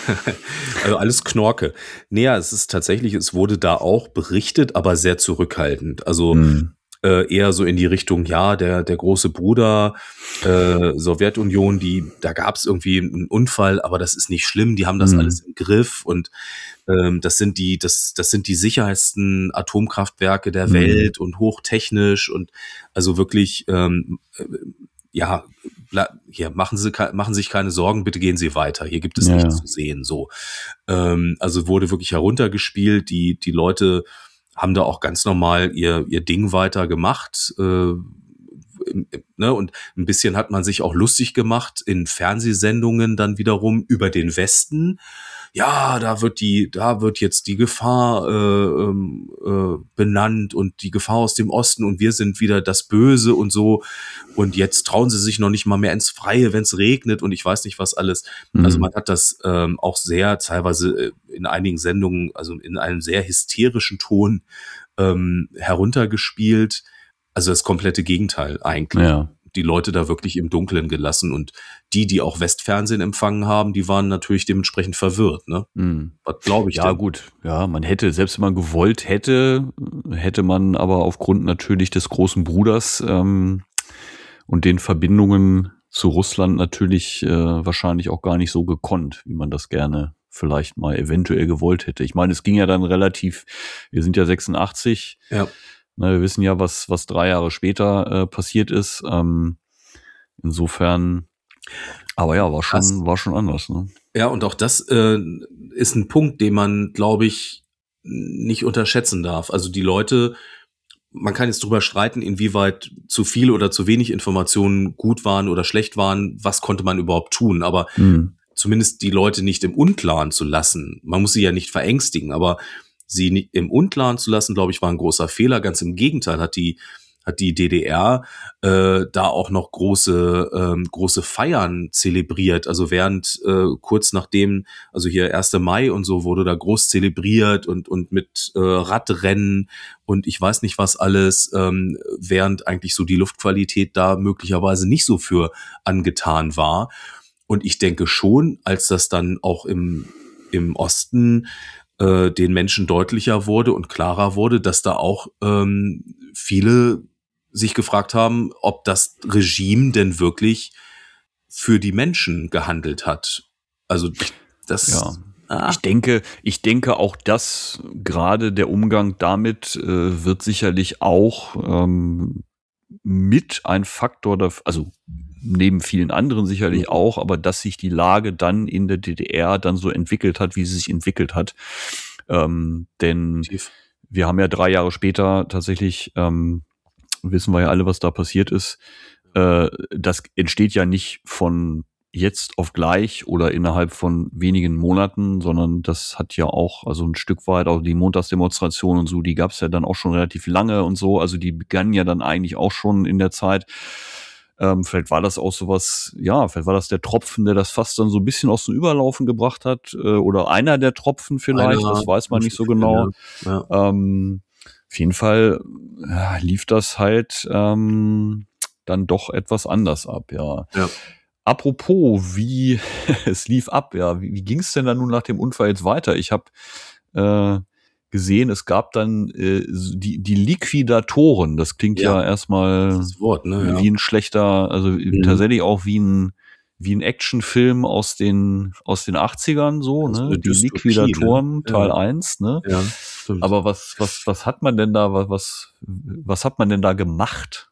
Also alles Knorke. Naja, es ist tatsächlich, es wurde da auch berichtet, aber sehr zurückhaltend. Also Mhm. äh, eher so in die Richtung, ja, der der große Bruder, äh, Sowjetunion, die, da gab es irgendwie einen Unfall, aber das ist nicht schlimm, die haben das Mhm. alles im Griff und ähm, das sind die, das, das sind die sichersten Atomkraftwerke der Mhm. Welt und hochtechnisch und also wirklich, ähm, äh, ja, bla- hier machen Sie ke- machen sich keine Sorgen, bitte gehen Sie weiter. Hier gibt es Ja, nichts ja. zu sehen. So, ähm, also wurde wirklich heruntergespielt. Die die Leute haben da auch ganz normal ihr ihr Ding weiter gemacht. Äh, im- im- ne? Und ein bisschen hat man sich auch lustig gemacht in Fernsehsendungen dann wiederum über den Westen. Ja, da wird die, da wird jetzt die Gefahr äh, ähm, äh, benannt und die Gefahr aus dem Osten und wir sind wieder das Böse und so. Und jetzt trauen sie sich noch nicht mal mehr ins Freie, wenn es regnet und ich weiß nicht was alles. Also Mhm. man hat das ähm, auch sehr teilweise äh, in einigen Sendungen, also in einem sehr hysterischen Ton ähm, heruntergespielt. Also das komplette Gegenteil eigentlich. Ja. Die Leute da wirklich im Dunkeln gelassen und die, die auch Westfernsehen empfangen haben, die waren natürlich dementsprechend verwirrt. Ne? Mhm. Was glaube ich Ja, denn? gut. Ja, man hätte, selbst wenn man gewollt hätte, hätte man aber aufgrund natürlich des großen Bruders ähm, und den Verbindungen zu Russland natürlich äh, wahrscheinlich auch gar nicht so gekonnt, wie man das gerne vielleicht mal eventuell gewollt hätte. Ich meine, es ging ja dann relativ, wir sind ja sechsundachtzig, Ja. na, wir wissen ja, was, was drei Jahre später äh, passiert ist. Ähm, insofern, aber ja, war schon, Das- war schon anders. Ne? Ja, und auch das äh, ist ein Punkt, den man, glaube ich, nicht unterschätzen darf. Also die Leute, man kann jetzt drüber streiten, inwieweit zu viel oder zu wenig Informationen gut waren oder schlecht waren. Was konnte man überhaupt tun? Aber Mhm. zumindest die Leute nicht im Unklaren zu lassen. Man muss sie ja nicht verängstigen, aber sie nicht im Unklaren zu lassen, glaube ich, war ein großer Fehler. Ganz im Gegenteil hat die hat die D D R äh, da auch noch große ähm, große Feiern zelebriert. Also während äh, kurz nachdem, also hier erster Mai und so wurde da groß zelebriert und und mit äh, Radrennen und ich weiß nicht was alles, ähm, während eigentlich so die Luftqualität da möglicherweise nicht so für angetan war. Und ich denke schon, als das dann auch im im Osten äh, den Menschen deutlicher wurde und klarer wurde, dass da auch ähm, viele sich gefragt haben, ob das Regime denn wirklich für die Menschen gehandelt hat. Also das, Ja. Ah. Ich denke, ich denke auch, dass gerade der Umgang damit äh, wird sicherlich auch ähm, mit ein Faktor, dafür, also neben vielen anderen sicherlich auch, aber dass sich die Lage dann in der D D R dann so entwickelt hat, wie sie sich entwickelt hat. Ähm, denn Tief. wir haben ja drei Jahre später tatsächlich, ähm, wissen wir ja alle, was da passiert ist. Äh, das entsteht ja nicht von jetzt auf gleich oder innerhalb von wenigen Monaten, sondern das hat ja auch, also ein Stück weit, auch die Montagsdemonstration und so, die gab es ja dann auch schon relativ lange und so, also die begannen ja dann eigentlich auch schon in der Zeit. Ähm, vielleicht war das auch sowas, ja, vielleicht war das der Tropfen, der das fast dann so ein bisschen aus dem Überlaufen gebracht hat, äh, oder einer der Tropfen vielleicht, Einer, das weiß man nicht so genau. Ja. Ja. Ähm, auf jeden Fall ja, lief das halt ähm, dann doch etwas anders ab, ja. Ja. Apropos, wie es lief ab, ja, wie, wie ging es denn dann nun nach dem Unfall jetzt weiter? Ich habe äh, gesehen, es gab dann äh, die, die Liquidatoren. Das klingt ja, ja erstmal das Wort, ne, ja. wie ein schlechter, also mhm. tatsächlich auch wie ein wie ein Actionfilm aus den aus den achtzigern so, also ne? Die Liquidatoren, ne? Teil ja. eins, ne? Ja, stimmt. Aber was was was hat man denn da was was hat man denn da gemacht?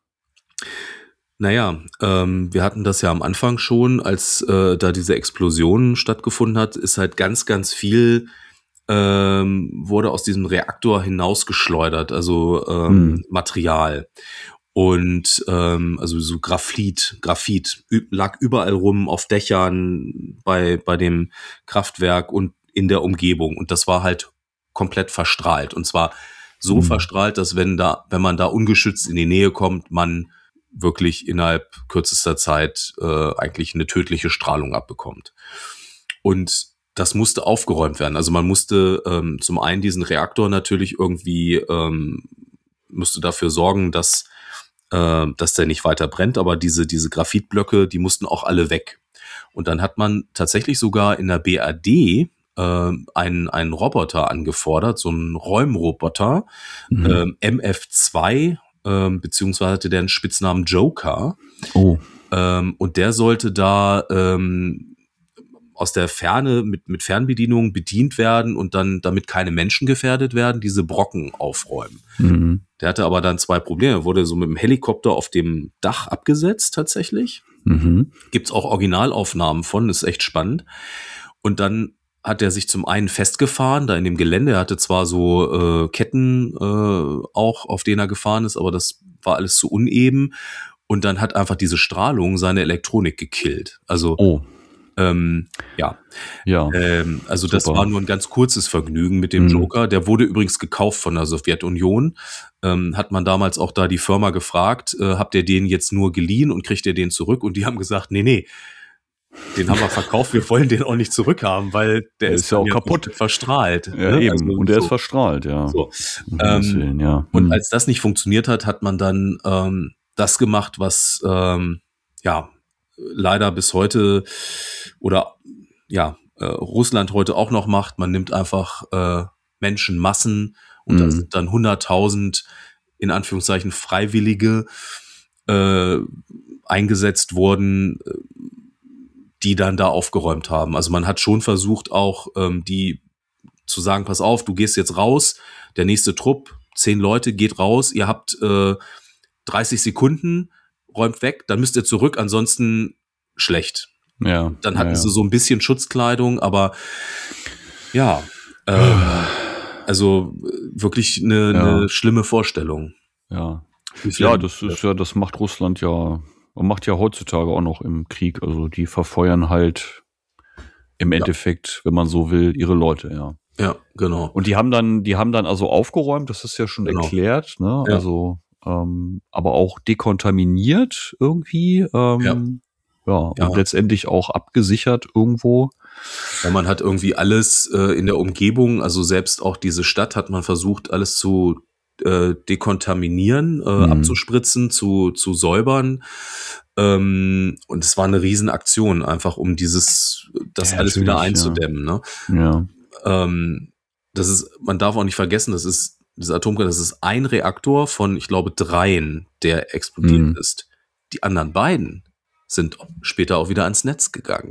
Naja, ähm, wir hatten das ja am Anfang schon, als äh, da diese Explosion stattgefunden hat, ist halt ganz, ganz viel ähm, wurde aus diesem Reaktor hinausgeschleudert, also ähm, hm. Material. Und ähm, also so Graphit, Graphit ü- lag überall rum auf Dächern bei bei dem Kraftwerk und in der Umgebung. Und das war halt komplett verstrahlt. Und zwar so hm. verstrahlt, dass wenn da, wenn man da ungeschützt in die Nähe kommt, man wirklich innerhalb kürzester Zeit äh, eigentlich eine tödliche Strahlung abbekommt. Und das musste aufgeräumt werden. Also man musste ähm, zum einen diesen Reaktor natürlich irgendwie, ähm, musste dafür sorgen, dass äh, dass der nicht weiter brennt, aber diese diese Graphitblöcke, die mussten auch alle weg. Und dann hat man tatsächlich sogar in der B R D äh, einen, einen Roboter angefordert, so einen Räumroboter, mhm. ähm, M F zwei, Ähm, beziehungsweise hatte der einen Spitznamen Joker. Oh. Ähm, und der sollte da ähm, aus der Ferne mit, mit Fernbedienung bedient werden und dann, damit keine Menschen gefährdet werden, diese Brocken aufräumen. Mhm. Der hatte aber dann zwei Probleme. Er wurde so mit dem Helikopter auf dem Dach abgesetzt tatsächlich. Mhm. Gibt's auch Originalaufnahmen von, ist echt spannend. Und dann hat er sich zum einen festgefahren, da in dem Gelände. Er hatte zwar so äh, Ketten äh, auch, auf denen er gefahren ist, aber das war alles zu uneben. Und dann hat einfach diese Strahlung seine Elektronik gekillt. Also, oh. ähm, ja. ja. Ähm, also Super. Das war nur ein ganz kurzes Vergnügen mit dem mhm. Joker. Der wurde übrigens gekauft von der Sowjetunion. Ähm, hat man damals auch da die Firma gefragt, äh, habt ihr den jetzt nur geliehen und kriegt ihr den zurück? Und die haben gesagt, nee, nee. Den haben wir verkauft, wir wollen den auch nicht zurückhaben, weil der, der ist, ist ja auch kaputt verstrahlt. Ja, ne? eben. Also, und der so. ist verstrahlt, ja. So. Ähm, sehen, ja. Und als das nicht funktioniert hat, hat man dann ähm, das gemacht, was ähm, ja leider bis heute oder ja äh, Russland heute auch noch macht. Man nimmt einfach äh, Menschenmassen und mhm. da sind dann hunderttausend in Anführungszeichen Freiwillige äh, eingesetzt worden, die dann da aufgeräumt haben. Also man hat schon versucht auch, ähm, die zu sagen, pass auf, du gehst jetzt raus, der nächste Trupp, zehn Leute, geht raus, ihr habt äh, dreißig Sekunden, räumt weg, dann müsst ihr zurück, ansonsten schlecht. Ja. Dann hatten ja, ja. sie so ein bisschen Schutzkleidung, aber ja, äh, also wirklich eine, ja. eine schlimme Vorstellung. Ja. Ja, das ist ja, das macht Russland ja Man macht ja heutzutage auch noch im Krieg, also die verfeuern halt im ja. Endeffekt, wenn man so will, ihre Leute, ja. Ja, genau. Und die haben dann, die haben dann also aufgeräumt, das ist ja schon genau. erklärt, ne? Ja. Also, ähm, aber auch dekontaminiert irgendwie, ähm, ja. Ja, und ja. letztendlich auch abgesichert irgendwo. Ja, man hat irgendwie alles äh, in der Umgebung, also selbst auch diese Stadt hat man versucht, alles zu äh, dekontaminieren, äh, mhm. abzuspritzen, zu zu säubern. Ähm, und es war eine Riesenaktion, einfach um dieses, das ja, alles wieder einzudämmen. Ja. Ne? Ja. Ähm, das ist, man darf auch nicht vergessen, das ist, dieses Atomkraft, das ist ein Reaktor von, ich glaube, dreien, der explodiert mhm. ist. Die anderen beiden sind später auch wieder ans Netz gegangen.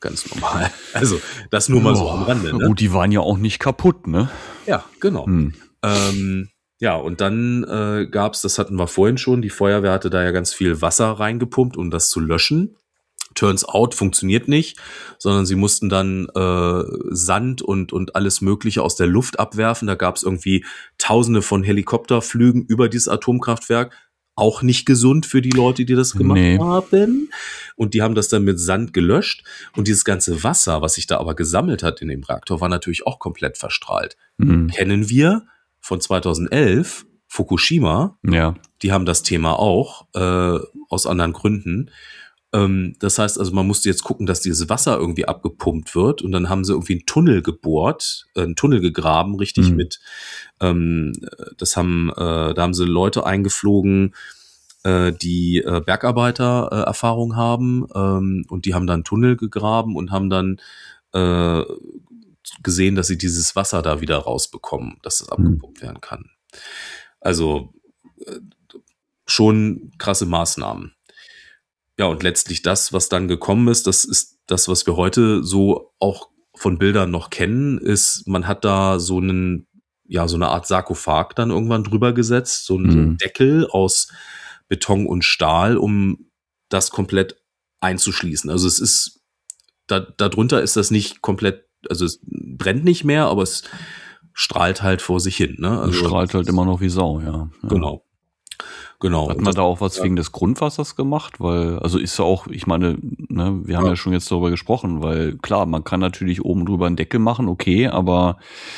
ganz normal. Also das nur mal so am Rande. Ne? Gut, die waren ja auch nicht kaputt, ne? Ja, genau. Hm. Ähm, ja, und dann äh, gab es, das hatten wir vorhin schon, die Feuerwehr hatte da ja ganz viel Wasser reingepumpt, um das zu löschen. Turns out funktioniert nicht, sondern sie mussten dann äh, Sand und und alles Mögliche aus der Luft abwerfen. Da gab es irgendwie Tausende von Helikopterflügen über dieses Atomkraftwerk. Auch nicht gesund für die Leute, die das gemacht nee. haben. Und die haben das dann mit Sand gelöscht. Und dieses ganze Wasser, was sich da aber gesammelt hat in dem Reaktor, war natürlich auch komplett verstrahlt. Mhm. Kennen wir von zweitausendelf, Fukushima. Ja. Die haben das Thema auch, äh, aus anderen Gründen. Ähm, das heißt also, man musste jetzt gucken, dass dieses Wasser irgendwie abgepumpt wird. Und dann haben sie irgendwie einen Tunnel gebohrt, äh, einen Tunnel gegraben, richtig mhm. mit, ähm, das haben, äh, da haben sie Leute eingeflogen, äh, die äh, Bergarbeiter-Erfahrung äh, haben. Ähm, und die haben dann einen Tunnel gegraben und haben dann äh, gesehen, dass sie dieses Wasser da wieder rausbekommen, dass es abgepumpt mhm. werden kann. Also äh, schon krasse Maßnahmen. Ja, und letztlich das, was dann gekommen ist, das ist das, was wir heute so auch von Bildern noch kennen, ist, man hat da so einen, ja, so eine Art Sarkophag dann irgendwann drüber gesetzt, so einen mhm. Deckel aus Beton und Stahl, um das komplett einzuschließen. Also es ist, da, darunter ist das nicht komplett, also es brennt nicht mehr, aber es strahlt halt vor sich hin. Ne? Also es strahlt halt immer noch wie Sau, ja. ja. Genau. Genau. Hat man da auch was ja. wegen des Grundwassers gemacht? Weil, also ist ja auch, ich meine, ne, wir haben ja. ja schon jetzt darüber gesprochen, weil klar, man kann natürlich oben drüber einen Deckel machen, okay, aber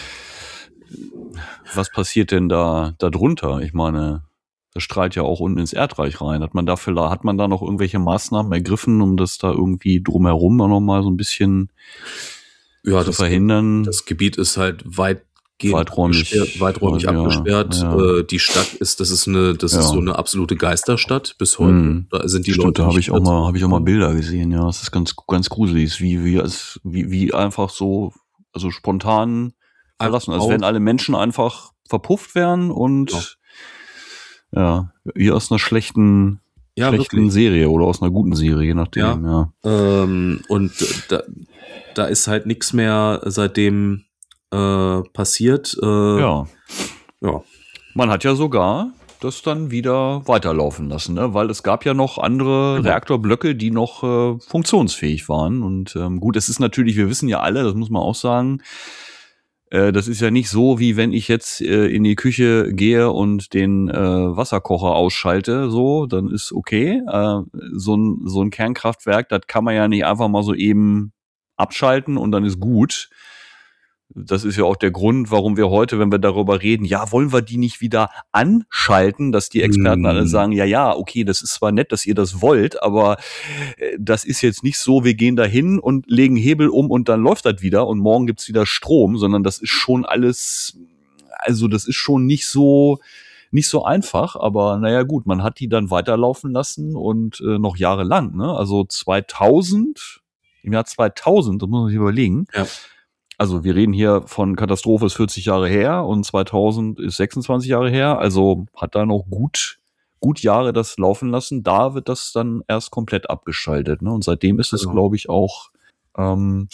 was passiert denn da, da drunter? Ich meine, das strahlt ja auch unten ins Erdreich rein. Hat man da vielleicht, hat man da noch irgendwelche Maßnahmen ergriffen, um das da irgendwie drumherum noch mal so ein bisschen ja, zu das, verhindern? Das Gebiet ist halt weit weiträumig, abgesperrt, weiträumig ja, abgesperrt. Ja. Äh, die Stadt ist, das ist eine, das ja. ist so eine absolute Geisterstadt bis heute. Mhm. Da sind die Stimmt, Leute. Da habe ich auch mal, habe ich auch mal Bilder gesehen. Ja, das ist ganz, ganz gruselig, wie, wie, als, wie, wie einfach so, also spontan verlassen, als wenn alle Menschen einfach verpufft wären und ja, ja wie aus einer schlechten, ja, schlechten wirklich. Serie oder aus einer guten Serie, je nachdem. Ja. ja. Ähm, und da, da ist halt nichts mehr seitdem passiert. Äh, ja. ja. Man hat ja sogar das dann wieder weiterlaufen lassen, ne? Weil es gab ja noch andere mhm. Reaktorblöcke, die noch äh, funktionsfähig waren. Und ähm, gut, es ist natürlich, wir wissen ja alle, das muss man auch sagen, äh, das ist ja nicht so, wie wenn ich jetzt äh, in die Küche gehe und den äh, Wasserkocher ausschalte, so, dann ist okay. Äh, so ein, so ein Kernkraftwerk, das kann man ja nicht einfach mal so eben abschalten und dann ist gut. Das ist ja auch der Grund, warum wir heute, wenn wir darüber reden, ja, wollen wir die nicht wieder anschalten, dass die Experten mm. alle sagen, ja, ja, okay, das ist zwar nett, dass ihr das wollt, aber das ist jetzt nicht so, wir gehen da hin und legen Hebel um und dann läuft das wieder und morgen gibt's wieder Strom, sondern das ist schon alles, also das ist schon nicht so, nicht so einfach, aber naja gut, man hat die dann weiterlaufen lassen und äh, noch jahrelang, ne, also zweitausend, im Jahr zweitausend, das muss man sich überlegen, ja. Also wir reden hier von Katastrophe ist vierzig Jahre her und zweitausend ist sechsundzwanzig Jahre her. Also hat da noch gut gut Jahre das laufen lassen. Da wird das dann erst komplett abgeschaltet. Ne? Und seitdem ist es, genau. glaube ich, auch ähm,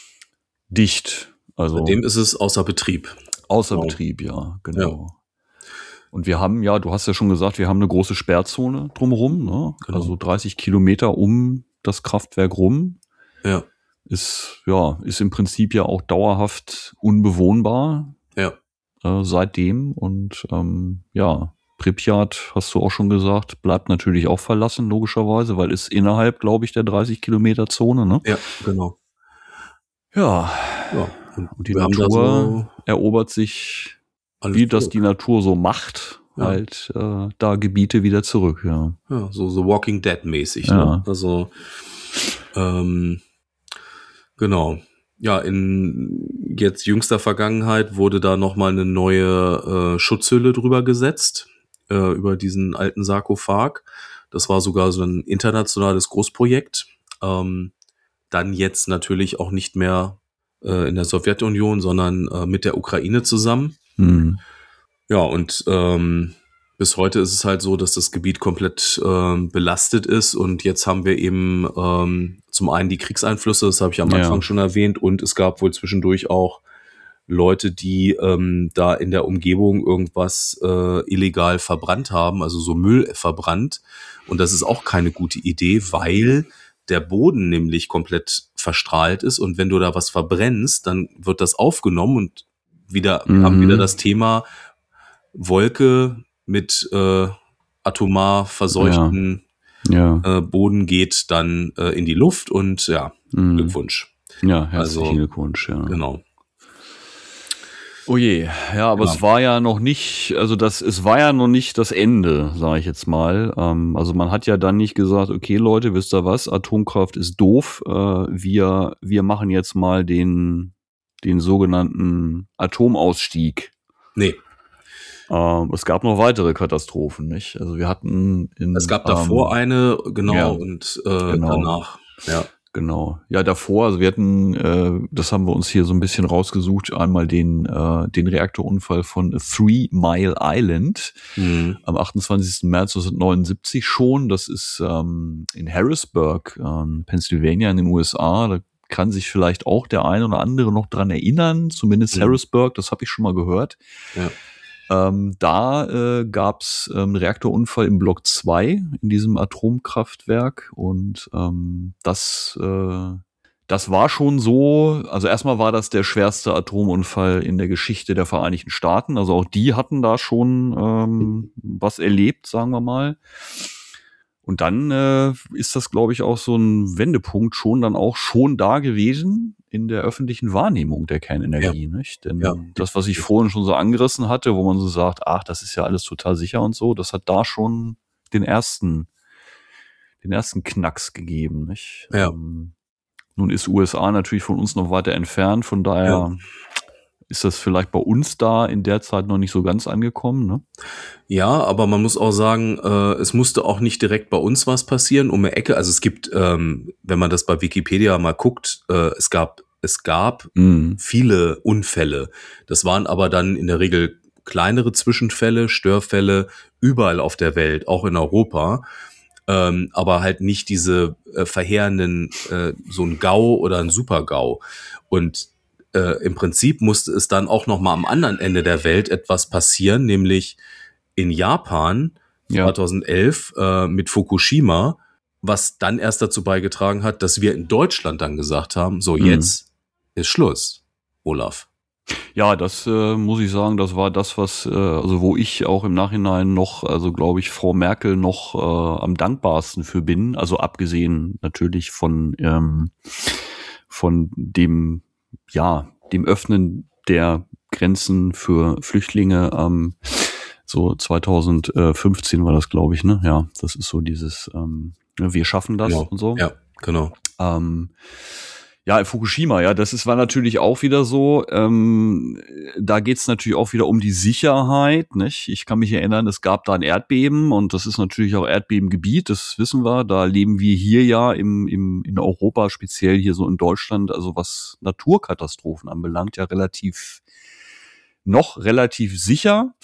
dicht. Also seitdem ist es außer Betrieb. Außer genau. Betrieb, ja, genau. Ja. Und wir haben, ja, du hast ja schon gesagt, wir haben eine große Sperrzone drumherum. Ne? Genau. Also dreißig Kilometer um das Kraftwerk rum. Ja. Ist, ja, ist im Prinzip ja auch dauerhaft unbewohnbar. Ja. Äh, seitdem. Und ähm, ja, Pripyat, hast du auch schon gesagt, bleibt natürlich auch verlassen, logischerweise, weil es innerhalb, glaube ich, der dreißig Kilometer Zone, ne? Ja, genau. Ja. ja. Und, und die Natur so erobert sich, wie das die Natur so macht, ja. halt äh, da Gebiete wieder zurück, ja. Ja, so The Walking Dead mäßig, ja. ne? Also, ähm, genau. Ja, in jetzt jüngster Vergangenheit wurde da nochmal eine neue äh, Schutzhülle drüber gesetzt, äh, über diesen alten Sarkophag. Das war sogar so ein internationales Großprojekt. Ähm, dann jetzt natürlich auch nicht mehr äh, in der Sowjetunion, sondern äh, mit der Ukraine zusammen. Mhm. Ja, und ähm, Bis heute ist es halt so, dass das Gebiet komplett ähm, belastet ist und jetzt haben wir eben ähm, zum einen die Kriegseinflüsse, das habe ich am Ja. Anfang schon erwähnt, und es gab wohl zwischendurch auch Leute, die ähm, da in der Umgebung irgendwas äh, illegal verbrannt haben, also so Müll verbrannt, und das ist auch keine gute Idee, weil der Boden nämlich komplett verstrahlt ist und wenn du da was verbrennst, dann wird das aufgenommen und wieder, wir Mhm. haben wieder das Thema Wolke mit äh, atomar verseuchten Ja. äh, Boden geht dann äh, in die Luft und ja, Mhm. Glückwunsch. Ja, herzlichen Also, Glückwunsch, ja. Genau. Oh je, ja, aber Ja. es war ja noch nicht, also das, es war ja noch nicht das Ende, sage ich jetzt mal. Ähm, also man hat ja dann nicht gesagt, okay Leute, wisst ihr was, Atomkraft ist doof, äh, wir, wir machen jetzt mal den, den sogenannten Atomausstieg. Nee, Ähm, es gab noch weitere Katastrophen, nicht? Also wir hatten in, es gab davor ähm, eine, genau, ja, und äh, genau. danach, ja. Genau. Ja, davor, also wir hatten, äh, das haben wir uns hier so ein bisschen rausgesucht, einmal den, äh, den Reaktorunfall von Three Mile Island Mhm. am achtundzwanzigsten März neunzehnhundertneunundsiebzig schon. Das ist ähm, in Harrisburg, ähm, Pennsylvania in den U S A. Da kann sich vielleicht auch der ein oder andere noch dran erinnern, zumindest Mhm. Harrisburg, das habe ich schon mal gehört. Ja. Ähm, da äh, gab es ähm, einen Reaktorunfall im Block zwei in diesem Atomkraftwerk und ähm, das, äh, das war schon so, also erstmal war das der schwerste Atomunfall in der Geschichte der Vereinigten Staaten, also auch die hatten da schon ähm, was erlebt, sagen wir mal. Und dann äh, ist das, glaube ich, auch so ein Wendepunkt schon dann auch schon da gewesen in der öffentlichen Wahrnehmung der Kernenergie, nicht? Denn Ja. das, was ich vorhin schon so angerissen hatte, wo man so sagt, ach, das ist ja alles total sicher und so, das hat da schon den ersten, den ersten Knacks gegeben, nicht? Ja. Ähm, nun ist U S A natürlich von uns noch weiter entfernt, von daher Ja. ist das vielleicht bei uns da in der Zeit noch nicht so ganz angekommen, ne? Ja, aber man muss auch sagen, äh, es musste auch nicht direkt bei uns was passieren, um eine Ecke. Also es gibt, ähm, wenn man das bei Wikipedia mal guckt, äh, es gab, es gab Mhm. viele Unfälle. Das waren aber dann in der Regel kleinere Zwischenfälle, Störfälle, überall auf der Welt, auch in Europa. Ähm, aber halt nicht diese äh, verheerenden, äh, so ein GAU oder ein Super-GAU. Und äh, im Prinzip musste es dann auch noch mal am anderen Ende der Welt etwas passieren, nämlich in Japan Ja. zweitausendelf äh, mit Fukushima, was dann erst dazu beigetragen hat, dass wir in Deutschland dann gesagt haben, so Mhm. jetzt ist Schluss, Olaf. Ja, das äh, muss ich sagen, das war das, was, äh, also wo ich auch im Nachhinein noch, also glaube ich, Frau Merkel noch äh, am dankbarsten für bin. Also abgesehen natürlich von ähm, von dem, ja, dem Öffnen der Grenzen für Flüchtlinge. Ähm, so zweitausendfünfzehn war das, glaube ich, ne? Ja, das ist so dieses, ähm, wir schaffen das Genau. und so. Ja, genau. Ähm, ja, in Fukushima, ja, das ist, war natürlich auch wieder so, ähm, da geht's natürlich auch wieder um die Sicherheit, nicht? Ich kann mich erinnern, es gab da ein Erdbeben und das ist natürlich auch Erdbebengebiet, das wissen wir, da leben wir hier ja im, im, in Europa, speziell hier so in Deutschland, also was Naturkatastrophen anbelangt, ja relativ, noch relativ sicher.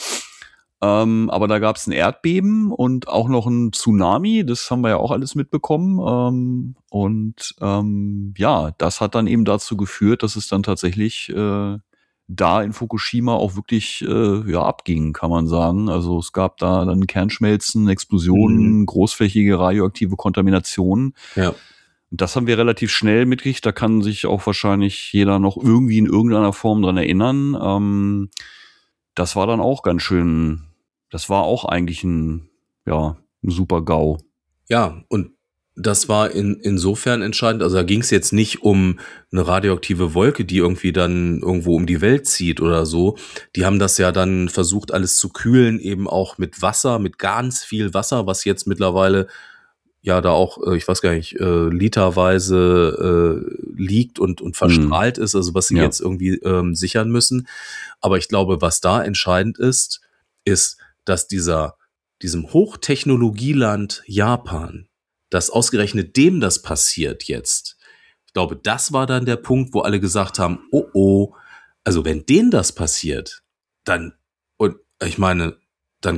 Ähm, aber da gab es ein Erdbeben und auch noch ein Tsunami, das haben wir ja auch alles mitbekommen. Ähm, und ähm, ja, das hat dann eben dazu geführt, dass es dann tatsächlich äh, da in Fukushima auch wirklich äh, ja abging, kann man sagen. Also es gab da dann Kernschmelzen, Explosionen, Mhm. großflächige radioaktive Kontaminationen. Ja. Das haben wir relativ schnell mitgekriegt. Da kann sich auch wahrscheinlich jeder noch irgendwie in irgendeiner Form dran erinnern. Ähm, das war dann auch ganz schön, das war auch eigentlich ein, ja, ein super GAU. Ja, und das war in, insofern entscheidend, also da ging es jetzt nicht um eine radioaktive Wolke, die irgendwie dann irgendwo um die Welt zieht oder so. Die haben das ja dann versucht, alles zu kühlen, eben auch mit Wasser, mit ganz viel Wasser, was jetzt mittlerweile ja da auch, äh, ich weiß gar nicht, äh, literweise äh, liegt und, und verstrahlt ist, also was sie Ja. jetzt irgendwie ähm, sichern müssen. Aber ich glaube, was da entscheidend ist, ist, dass dieser, diesem Hochtechnologieland Japan, dass ausgerechnet dem das passiert jetzt, ich glaube, das war dann der Punkt, wo alle gesagt haben, oh oh, also wenn denen das passiert, dann, und ich meine, dann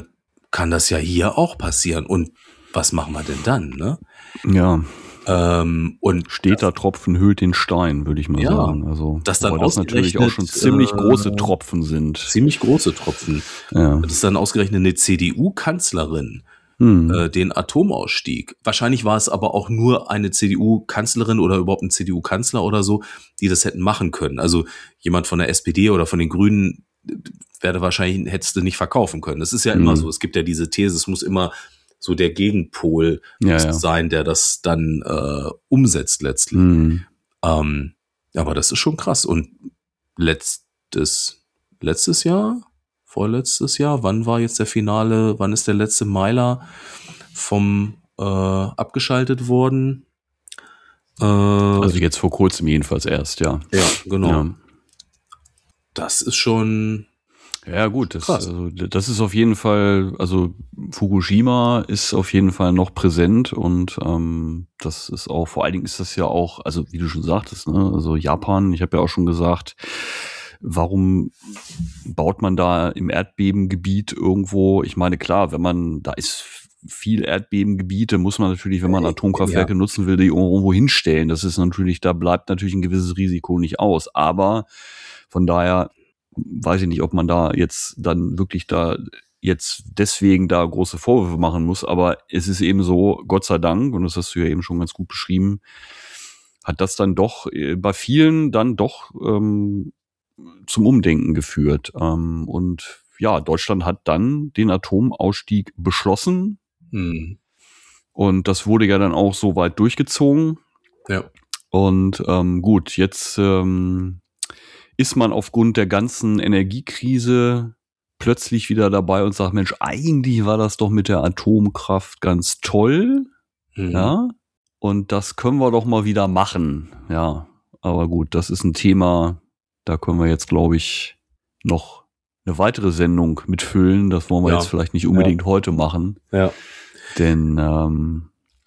kann das ja hier auch passieren. Und was machen wir denn dann, ne? Ja. Ähm, und steter Tropfen höhlt den Stein, würde ich mal ja, sagen. Also, dass dann das natürlich auch schon ziemlich äh, große Tropfen sind. Ziemlich große Tropfen. Ja. Das ist dann ausgerechnet eine C D U-Kanzlerin, hm. äh, den Atomausstieg. Wahrscheinlich war es aber auch nur eine C D U-Kanzlerin oder überhaupt ein C D U-Kanzler oder so, die das hätten machen können. Also jemand von der S P D oder von den Grünen werde wahrscheinlich, hättest du nicht verkaufen können. Das ist ja hm. immer so. Es gibt ja diese These, es muss immer so der Gegenpol ja, ja. sein, der das dann äh, umsetzt letztlich. Mhm. Ähm, aber das ist schon krass. Und letztes, letztes Jahr, vorletztes Jahr, wann war jetzt der Finale, wann ist der letzte Meiler vom äh, abgeschaltet worden? Äh, also jetzt vor kurzem jedenfalls erst, ja. Ja, genau. Ja. Das ist schon... Ja gut, das, also, das ist auf jeden Fall, also Fukushima ist auf jeden Fall noch präsent und ähm, das ist auch, vor allen Dingen ist das ja auch, also wie du schon sagtest, ne, also Japan, ich habe ja auch schon gesagt, warum baut man da im Erdbebengebiet irgendwo, ich meine klar, wenn man, da ist viel Erdbebengebiete, muss man natürlich, wenn man Atomkraftwerke ja. nutzen will, die irgendwo hinstellen, das ist natürlich, da bleibt natürlich ein gewisses Risiko nicht aus, aber von daher weiß ich nicht, ob man da jetzt dann wirklich da jetzt deswegen da große Vorwürfe machen muss, aber es ist eben so, Gott sei Dank, und das hast du ja eben schon ganz gut beschrieben, hat das dann doch bei vielen dann doch ähm, zum Umdenken geführt. Ähm, und ja, Deutschland hat dann den Atomausstieg beschlossen hm. und das wurde ja dann auch so weit durchgezogen. Ja. Und ähm, gut, jetzt ähm, ist man aufgrund der ganzen Energiekrise plötzlich wieder dabei und sagt, Mensch, eigentlich war das doch mit der Atomkraft ganz toll, mhm. ja, und das können wir doch mal wieder machen, ja, aber gut, das ist ein Thema, da können wir jetzt, glaube ich, noch eine weitere Sendung mitfüllen, das wollen wir ja. jetzt vielleicht nicht unbedingt ja. heute machen, ja. denn ähm,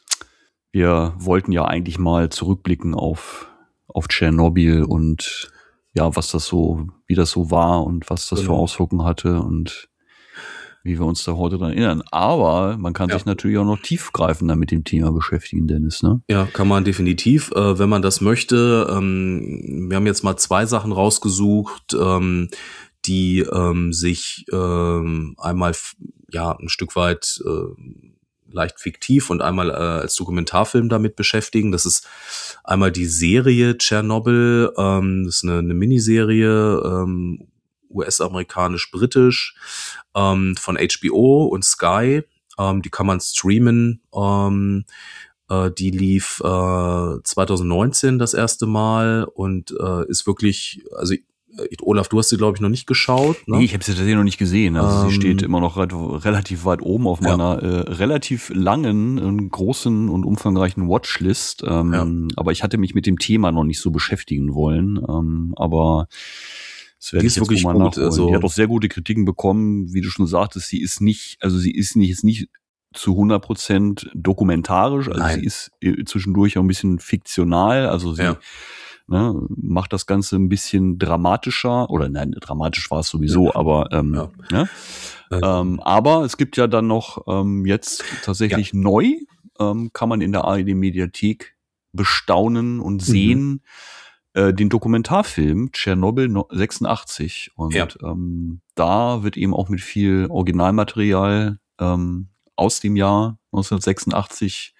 wir wollten ja eigentlich mal zurückblicken auf, auf Tschernobyl und ja, was das so, wie das so war und was das genau. für Auswirkungen hatte und wie wir uns da heute dran erinnern. Aber man kann ja. sich natürlich auch noch tiefgreifender mit dem Thema beschäftigen, Dennis, ne? Ja, kann man definitiv, äh, wenn man das möchte. Ähm, wir haben jetzt mal zwei Sachen rausgesucht, ähm, die ähm, sich ähm, einmal f- ja ein Stück weit äh, leicht fiktiv und einmal äh, als Dokumentarfilm damit beschäftigen. Das ist einmal die Serie Tschernobyl, ähm, das ist eine, eine Miniserie, ähm, U S-amerikanisch-britisch, ähm, von H B O und Sky. Ähm, die kann man streamen. Ähm, äh, die lief äh, zwanzig neunzehn das erste Mal und äh, ist wirklich, also Olaf, du hast sie, glaube ich, noch nicht geschaut. Ne? Nee, ich habe sie tatsächlich noch nicht gesehen. Also ähm, sie steht immer noch re- relativ weit oben auf meiner ja. äh, relativ langen, äh, großen und umfangreichen Watchlist. Ähm, ja. Aber ich hatte mich mit dem Thema noch nicht so beschäftigen wollen. Ähm, aber das werde ich jetzt wirklich mal gut. nachholen. Also, die hat auch sehr gute Kritiken bekommen. Wie du schon sagtest, sie ist nicht, also sie ist nicht, ist nicht zu hundert Prozent dokumentarisch. Also Nein. sie ist äh, zwischendurch auch ein bisschen fiktional. Also sie ja. Ne, macht das Ganze ein bisschen dramatischer, oder nein, dramatisch war es sowieso, ja. aber ähm, ja. ne? ähm, aber es gibt ja dann noch ähm, jetzt tatsächlich ja. neu, ähm, kann man in der A R D-Mediathek bestaunen und sehen, mhm. äh, den Dokumentarfilm Tschernobyl sechsundachtzig und ja. ähm, da wird eben auch mit viel Originalmaterial ähm, aus dem Jahr neunzehnhundertsechsundachtzig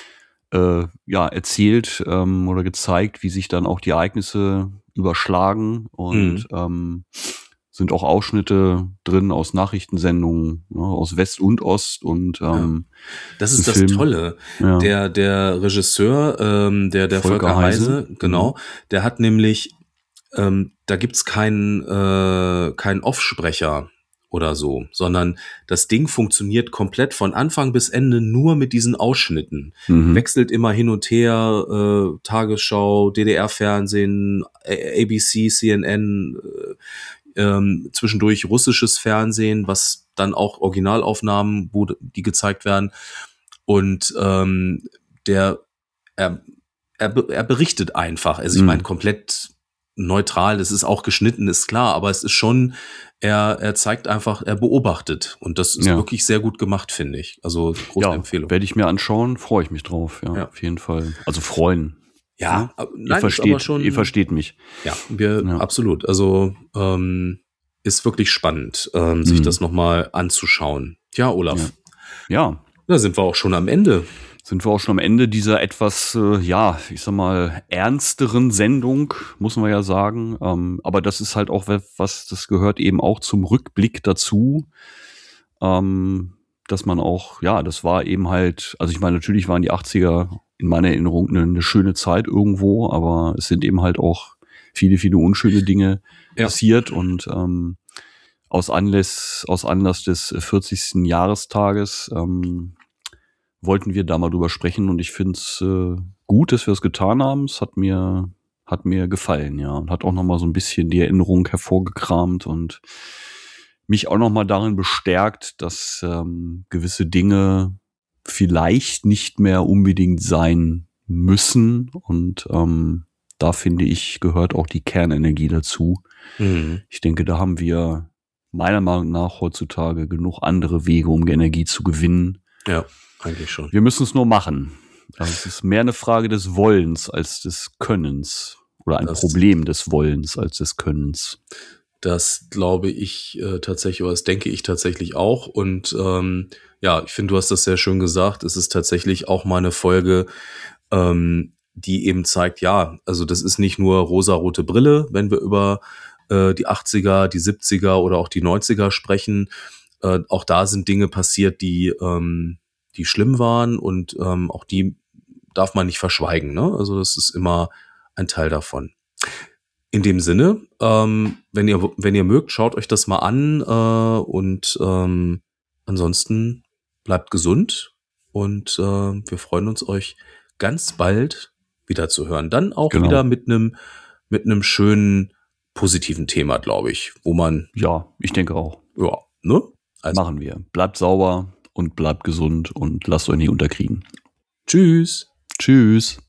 Äh, ja, erzählt ähm, oder gezeigt, wie sich dann auch die Ereignisse überschlagen und mhm. ähm, sind auch Ausschnitte drin aus Nachrichtensendungen, ne, aus West und Ost und ähm, ja. Das ist das Film. Tolle. Ja. Der der Regisseur, ähm, der der Volker, Volker Heise, Heise genau, mhm. der hat nämlich, ähm, da gibt's keinen äh, keinen Offsprecher oder so, sondern das Ding funktioniert komplett von Anfang bis Ende nur mit diesen Ausschnitten. Mhm. Wechselt immer hin und her, äh, Tagesschau, D D R-Fernsehen, A B C, C N N, äh, ähm, zwischendurch russisches Fernsehen, was dann auch Originalaufnahmen, wo die gezeigt werden. Und ähm, der er, er, er berichtet einfach, also ich meine komplett neutral, es ist auch geschnitten, ist klar, aber es ist schon, er, er zeigt einfach, er beobachtet und das ist Ja. wirklich sehr gut gemacht, finde ich. Also große Ja, Empfehlung. werde ich mir anschauen, freue ich mich drauf, ja, Ja. auf jeden Fall. Also freuen. Ja, Ja? aber- Ihr nein, ist versteht, aber schon, ihr versteht mich. ja, wir, Ja. absolut. Also ähm, ist wirklich spannend, ähm, sich Mhm. das nochmal anzuschauen. Ja, Olaf, Ja, da sind wir auch schon am Ende. sind wir auch schon am Ende dieser etwas, äh, ja, ich sag mal, ernsteren Sendung, muss man ja sagen. Ähm, aber das ist halt auch was, das gehört eben auch zum Rückblick dazu, ähm, dass man auch, ja, das war eben halt, also ich meine, natürlich waren die achtziger in meiner Erinnerung eine, eine schöne Zeit irgendwo, aber es sind eben halt auch viele, viele unschöne Dinge Ja. passiert und ähm, aus Anlass, aus Anlass des vierzigsten Jahrestages ähm, wollten wir da mal drüber sprechen und ich finde es äh, gut, dass wir es getan haben. Es hat mir, hat mir gefallen, ja. Und hat auch noch mal so ein bisschen die Erinnerung hervorgekramt und mich auch noch mal darin bestärkt, dass ähm, gewisse Dinge vielleicht nicht mehr unbedingt sein müssen. Und ähm, da finde ich, gehört auch die Kernenergie dazu. Mhm. Ich denke, da haben wir meiner Meinung nach heutzutage genug andere Wege, um Energie zu gewinnen. Ja, eigentlich schon. Wir müssen es nur machen. Also es ist mehr eine Frage des Wollens als des Könnens. Oder ein Das- Problem des Wollens als des Könnens. Das glaube ich äh, tatsächlich, oder das denke ich tatsächlich auch. Und ähm, ja, ich finde, du hast das sehr schön gesagt. Es ist tatsächlich auch mal eine Folge, ähm, die eben zeigt, ja, also das ist nicht nur rosarote Brille, wenn wir über äh, die achtziger, die siebziger oder auch die neunziger sprechen. Äh, auch da sind Dinge passiert, die, ähm, die schlimm waren und ähm, auch die darf man nicht verschweigen. Ne? Also das ist immer ein Teil davon. In dem Sinne, ähm, wenn ihr wenn ihr mögt, schaut euch das mal an äh, und ähm, ansonsten bleibt gesund und äh, wir freuen uns, euch ganz bald wieder zu hören. Dann auch Genau. wieder mit einem mit einem schönen positiven Thema, glaube ich, wo man Ja, ich denke auch. ja ne also Machen wir. Bleibt sauber und bleibt gesund und lasst euch nicht unterkriegen. tschüss. Tschüss.